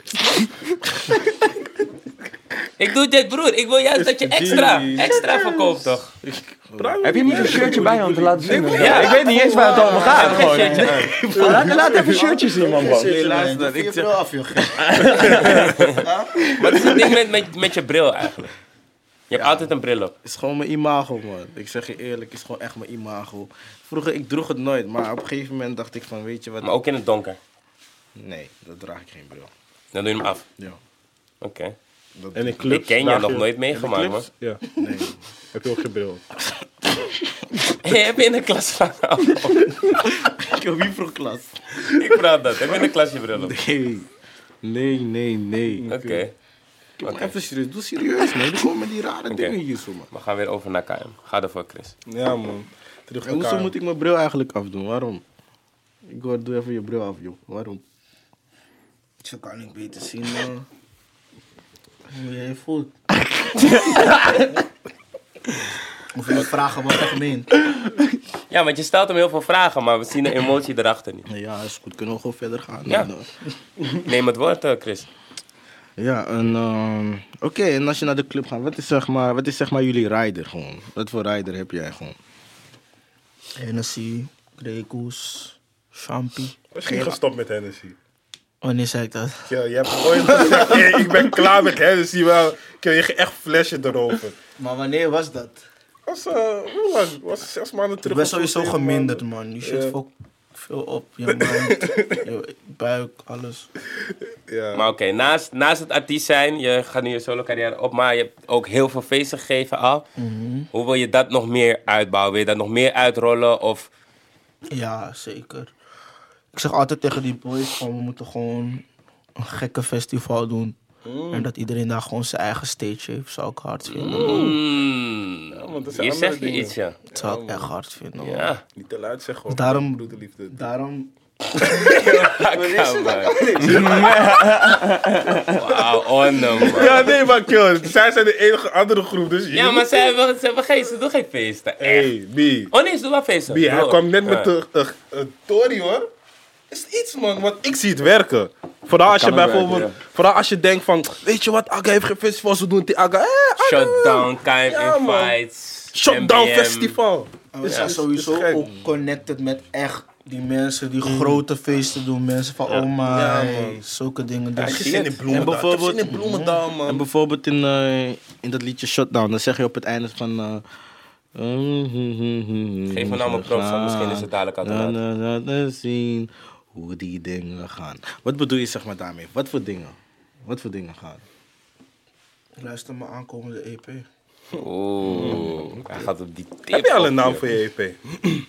Ik doe dit, broer. Ik wil juist dat je extra verkoopt, toch? Heb je niet een shirtje bij om te laten zien? Ja. Ik weet niet eens waar het over gaat. Ik heb geen shirtje aan. Laat even shirtjes zien, man. Luister, Ik zeg af, joh. Wat is het ding met je bril eigenlijk? Je hebt altijd een bril op. Het is gewoon mijn imago, man. Ik zeg je eerlijk, het is gewoon echt mijn imago. Vroeger, ik droeg het nooit, maar op een gegeven moment dacht ik van, weet je wat? Maar ook in het donker. Nee, dat draag ik geen bril. Dan doe je hem af. Ja. Oké. En in clubs Ik ken je draag nog nooit meegemaakt, in de clubs? Ja. Nee. Heb je ook geen bril? Hey, heb je in de klas van... Ik heb wie vroeg klas? Ik praat dat. Heb je in de klas je bril op? Nee. Oké. Maar even serieus, doe serieus, man. Doe gewoon met die rare dingen hier zo, man. We gaan weer over naar KM. Ga ervoor, Chris. Ja, man. Terug En hoezo moet ik mijn bril eigenlijk afdoen? Waarom? Ik hoor, doe even je bril af, joh. Waarom? Zo kan ik beter zien, man. Hoe jij je voelt. Of je vragen wat je meent. Ja, want je stelt hem heel veel vragen, maar we zien de emotie erachter niet. Ja, is goed. Kunnen we gewoon verder gaan? Ja. En, Neem het woord, Chris. ja, en oké, en als je naar de club gaat, wat is zeg maar jullie rider gewoon? Wat voor rider heb jij gewoon? Hennessy, Grekus, Champy. Was je gestopt met Hennessy? Wanneer zei ik dat? Ja, je hebt ooit gezegd, hey, ik ben klaar met Hennessy, maar je ging echt flesje erover. Maar wanneer was dat? Hoe lang? Was 6 maanden terug? Ik ben of zo, sowieso 7 geminderd, maanden? man. Die shit Ja. fokt veel op. Je mind, je buik, alles. Ja. Maar oké, naast het artiest zijn, je gaat nu je solo carrière op, maar je hebt ook heel veel feesten gegeven al. Hoe wil je dat nog meer uitbouwen? Wil je dat nog meer uitrollen? Of... Ja, zeker. Ik zeg altijd tegen die boys, gewoon, we moeten gewoon een gekke festival doen. En dat iedereen daar gewoon zijn eigen stage heeft, zou ik hard vinden. want dat zijn Hier andere zeg je dingen. iets, ja. Dat zou ik echt hard vinden. man. Ja. Niet te luid zeggen, hoor. Daarom- Broederliefde. Daarom... Wauw, on man. Ja, nee, maar kill. Zij zijn de enige andere groep, dus... Ja, maar ze doen geen feesten. Echt. Hey, B. Oh nee, ze doen wel feesten. B, hij Bro. kwam net met Ja. de Tory, hoor. Is iets, man, want ik zie het werken. Vooral als je kan ook bijvoorbeeld... werken, Vooral als je denkt van... Weet je wat, Aga heeft geen festival, ze doen het in Aga. Shutdown, KM Ja, man. Invites. Shutdown MBM. festival. We zijn sowieso is gek. ook connected met echt die mensen die grote feesten doen. Mensen van oma, Ja, man. zulke dingen. Ja, ik Dus heb zin in Bloemendaal. En bijvoorbeeld- Ik heb zin in Bloemendaal, man. En bijvoorbeeld in dat liedje Shutdown, dan zeg je op het einde van... Geef me nou mijn props, want misschien is het dadelijk automaat. Laten zien hoe die dingen gaan. Wat bedoel je zeg maar daarmee? Wat voor dingen? Wat voor dingen gaan? luister mijn aankomende EP. Oeh, hij gaat op die tip. Heb je al een naam op, voor je EP?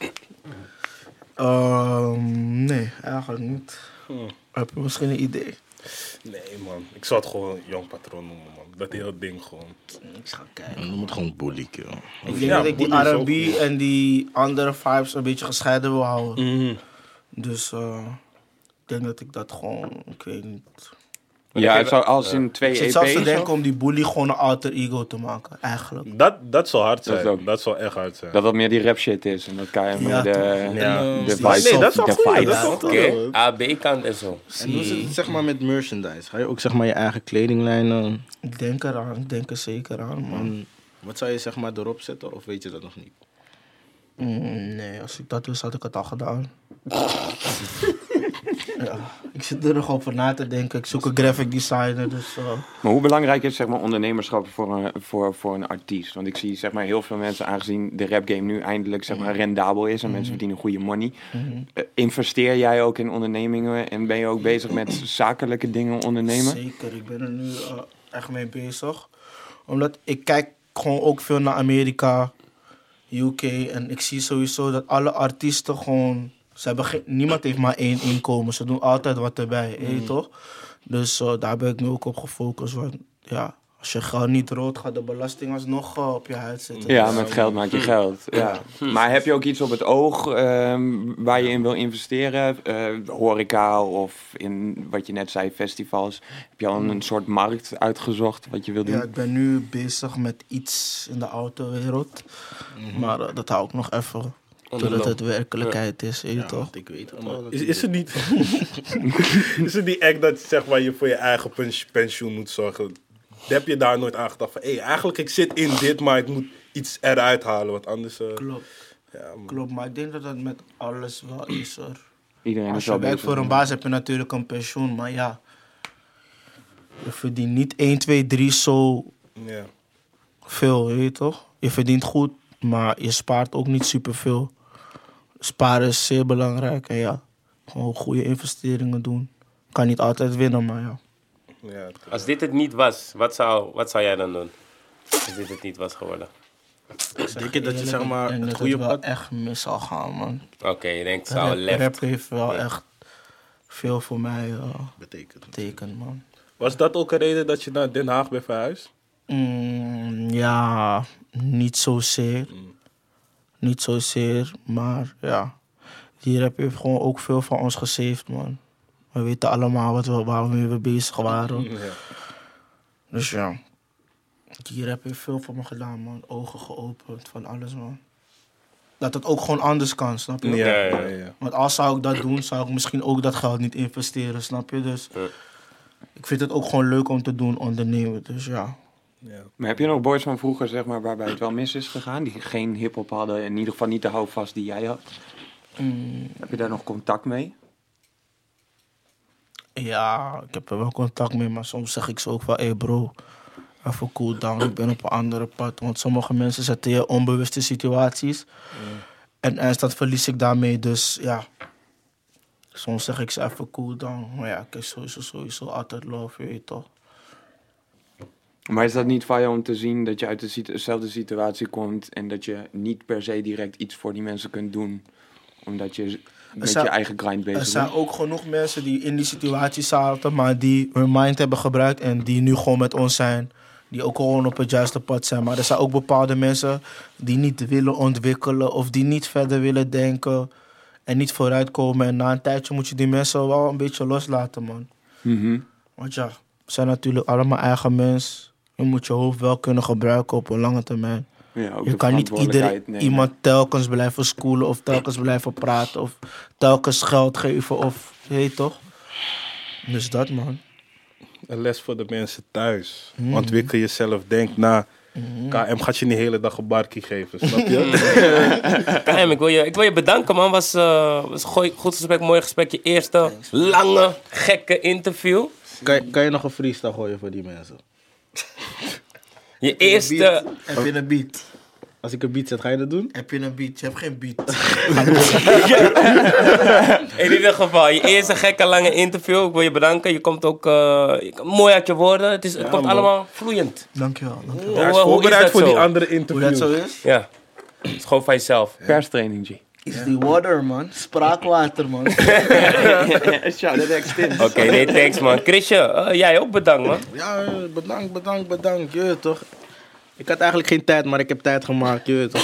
Nee, eigenlijk niet. Heb je misschien een idee? Nee, man. Ik zou het gewoon jong patroon noemen, man. Dat hele ding gewoon. Ik ga kijken. Je moet gewoon bully, joh. Ik denk Ja, dat ik die bully is ook R&B goed. en die andere vibes een beetje gescheiden wil houden. Dus ik denk dat ik dat gewoon, ik weet niet. Ja, het zou als in 2 Ik zit EP's. zelfs te denken of- om die bully gewoon een alter ego te maken, eigenlijk. Dat zou hard Dat is zijn. ook- Dat zou echt hard zijn. Dat meer die rap shit is. En dat kan je Ja, meer toch. de Ja. vibes. Nee, dat is wel de goed. Dat vibes. is wel Oké, goed. AB-kant en zo. En hoe zit het zeg maar met merchandise? Ga je ook zeg maar je eigen kledinglijnen? Ik denk eraan, ik denk er zeker aan, man. En wat zou je zeg maar erop zetten of weet je dat nog niet? Nee, als ik dat wist, had ik het al gedaan. Ja, ik zit er nog over na te denken. Ik zoek een graphic designer, dus... Maar hoe belangrijk is zeg maar, ondernemerschap voor een artiest? Want ik zie zeg maar, heel veel mensen, aangezien de rapgame nu eindelijk zeg maar, rendabel is en mensen verdienen goede money. Investeer jij ook in ondernemingen en ben je ook bezig met zakelijke dingen ondernemen? Zeker, ik ben er nu echt mee bezig. Omdat ik kijk gewoon ook veel naar Amerika, UK. En ik zie sowieso dat alle artiesten gewoon... niemand heeft maar één inkomen. Ze doen altijd wat erbij, weet je toch? Dus daar ben ik nu ook op gefocust. Want ja, als je geld niet rood, gaat de belasting alsnog op je huid zitten. Ja, met geld maak je geld. Ja. Maar heb je ook iets op het oog waar je in wil investeren? Horeca of in wat je net zei, festivals. Heb je al een soort markt uitgezocht wat je wil doen? Ja, ik ben nu bezig met iets in de autowereld. Maar dat hou ik nog even. Totdat het werkelijkheid is, weet je toch? Want ik weet allemaal dat Is het niet... is het niet echt dat zeg maar, je voor je eigen pensioen moet zorgen? Heb je daar nooit aan gedacht van... eigenlijk ik zit in dit, maar ik moet iets eruit halen. Want anders... Klopt, ja, man. klopt. Maar ik denk dat dat met alles wel is, hoor. Iedereen Als is je wel werkt bezig. voor een baas heb je natuurlijk een pensioen. Maar ja, je verdient niet 1, 2, 3 zo Ja. veel, weet je toch? Je verdient goed, maar je spaart ook niet superveel. Sparen is zeer belangrijk. En ja, gewoon goede investeringen doen. Kan niet altijd winnen, maar ja. Ja, Als dit het niet was, wat zou jij dan doen? Als dit het niet was geworden. denk je dat je zeg Ik maar denk het dat goede het wel pad... echt mis zal gaan, man. Oké, je denkt, zou left. Rap heeft wel echt veel voor mij betekent? betekend, man. Was dat ook een reden dat je naar Den Haag bent verhuisd? Ja, niet zozeer. Niet zozeer, maar ja. Die rap heeft gewoon ook veel van ons gesaved, man. We weten allemaal waarmee we bezig waren. Ja. Dus ja, die rap heeft veel voor me gedaan, man. Ogen geopend van alles, man. Dat het ook gewoon anders kan, snap je? Ja. Want als zou ik dat doen, zou ik misschien ook dat geld niet investeren, snap je? Dus ik vind het ook gewoon leuk om te doen, ondernemen. Dus ja. Maar heb je nog boys van vroeger zeg maar, waarbij het wel mis is gegaan? Die geen hiphop hadden, in ieder geval niet de houvast die jij had? Heb je daar nog contact mee? Ja, ik heb er wel contact mee, maar soms zeg ik ze ook van... Hé bro, even cool down, ik ben op een andere pad. Want sommige mensen zetten je onbewuste situaties. En eindstand verlies ik daarmee, dus ja... Soms zeg ik ze even cool down. Maar ja, ik heb sowieso altijd love, weet je toch? Maar is dat niet van je om te zien dat je uit dezelfde situatie komt en dat je niet per se direct iets voor die mensen kunt doen, omdat je met zijn- je eigen grind Er bezig zijn bent? ook genoeg mensen die in die situatie zaten, maar die hun mind hebben gebruikt en die nu gewoon met ons zijn. Die ook gewoon op het juiste pad zijn. Maar er zijn ook bepaalde mensen die niet willen ontwikkelen of die niet verder willen denken en niet vooruitkomen. En na een tijdje moet je die mensen wel een beetje loslaten, man. Want ja, we zijn natuurlijk allemaal eigen mens. Je moet je hoofd wel kunnen gebruiken op een lange termijn. Ja, ook Je de kan niet verantwoordelijkheid nemen. iemand telkens blijven schoolen of telkens blijven praten of telkens geld geven of, weet je toch? Dus dat, man. Een les voor de mensen thuis. Ontwikkel jezelf, denk na. KM gaat je niet de hele dag een barkie geven, snap je? KM, ik wil je bedanken, man. Was een goed gesprek, mooi gesprek. Je eerste lange, gekke interview. Kan je nog een freestyle gooien voor die mensen? Je eerste... Heb je een beat? Als ik een beat zet, ga je dat doen? Heb je een beat? Je hebt geen beat. In ieder geval, je eerste gekke, lange interview. Ik wil je bedanken. Je komt ook mooi uit je woorden. Het komt man. allemaal vloeiend. Dankjewel. Hij is Hoe is voorbereid dat voor zo? die andere Hoe dat interview. zo is? Ja, het is gewoon van jezelf. Perstraining, G. Is die water, man. Spraakwater, man. Shout out extend. Oké, nee, thanks man. Chrisje, jij ook bedankt man. Ja, bedankt. Je weet toch. Ik had eigenlijk geen tijd, maar ik heb tijd gemaakt. Je weet toch.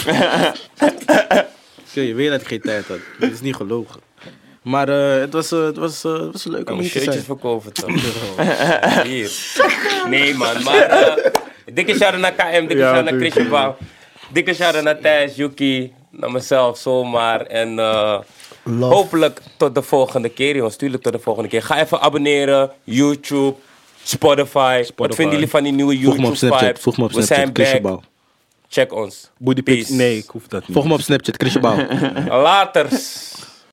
Je weet dat ik geen tijd had. Dat is niet gelogen. Maar het was leuk om Om hier te shirtjes zijn. verkopen toch? Hier. Nee man, maar dikke shout-out naar KM, dikke shout-out naar Chrisje Bouw. Dikke shout-out naar Thijs, Yuki, naar mezelf zomaar. En hopelijk tot de volgende keer jongens, tuurlijk tot de volgende keer. Ga even abonneren, YouTube, Spotify. Wat vinden jullie van die nieuwe Voeg me op YouTube Snapchat. vibes? Voeg me op We zijn Snapchat. Chrisje back. Bouw. Check ons. Booty Peace. pics. Nee, ik hoef dat niet. Volg me op Snapchat. Chrisje Bouw. Laters.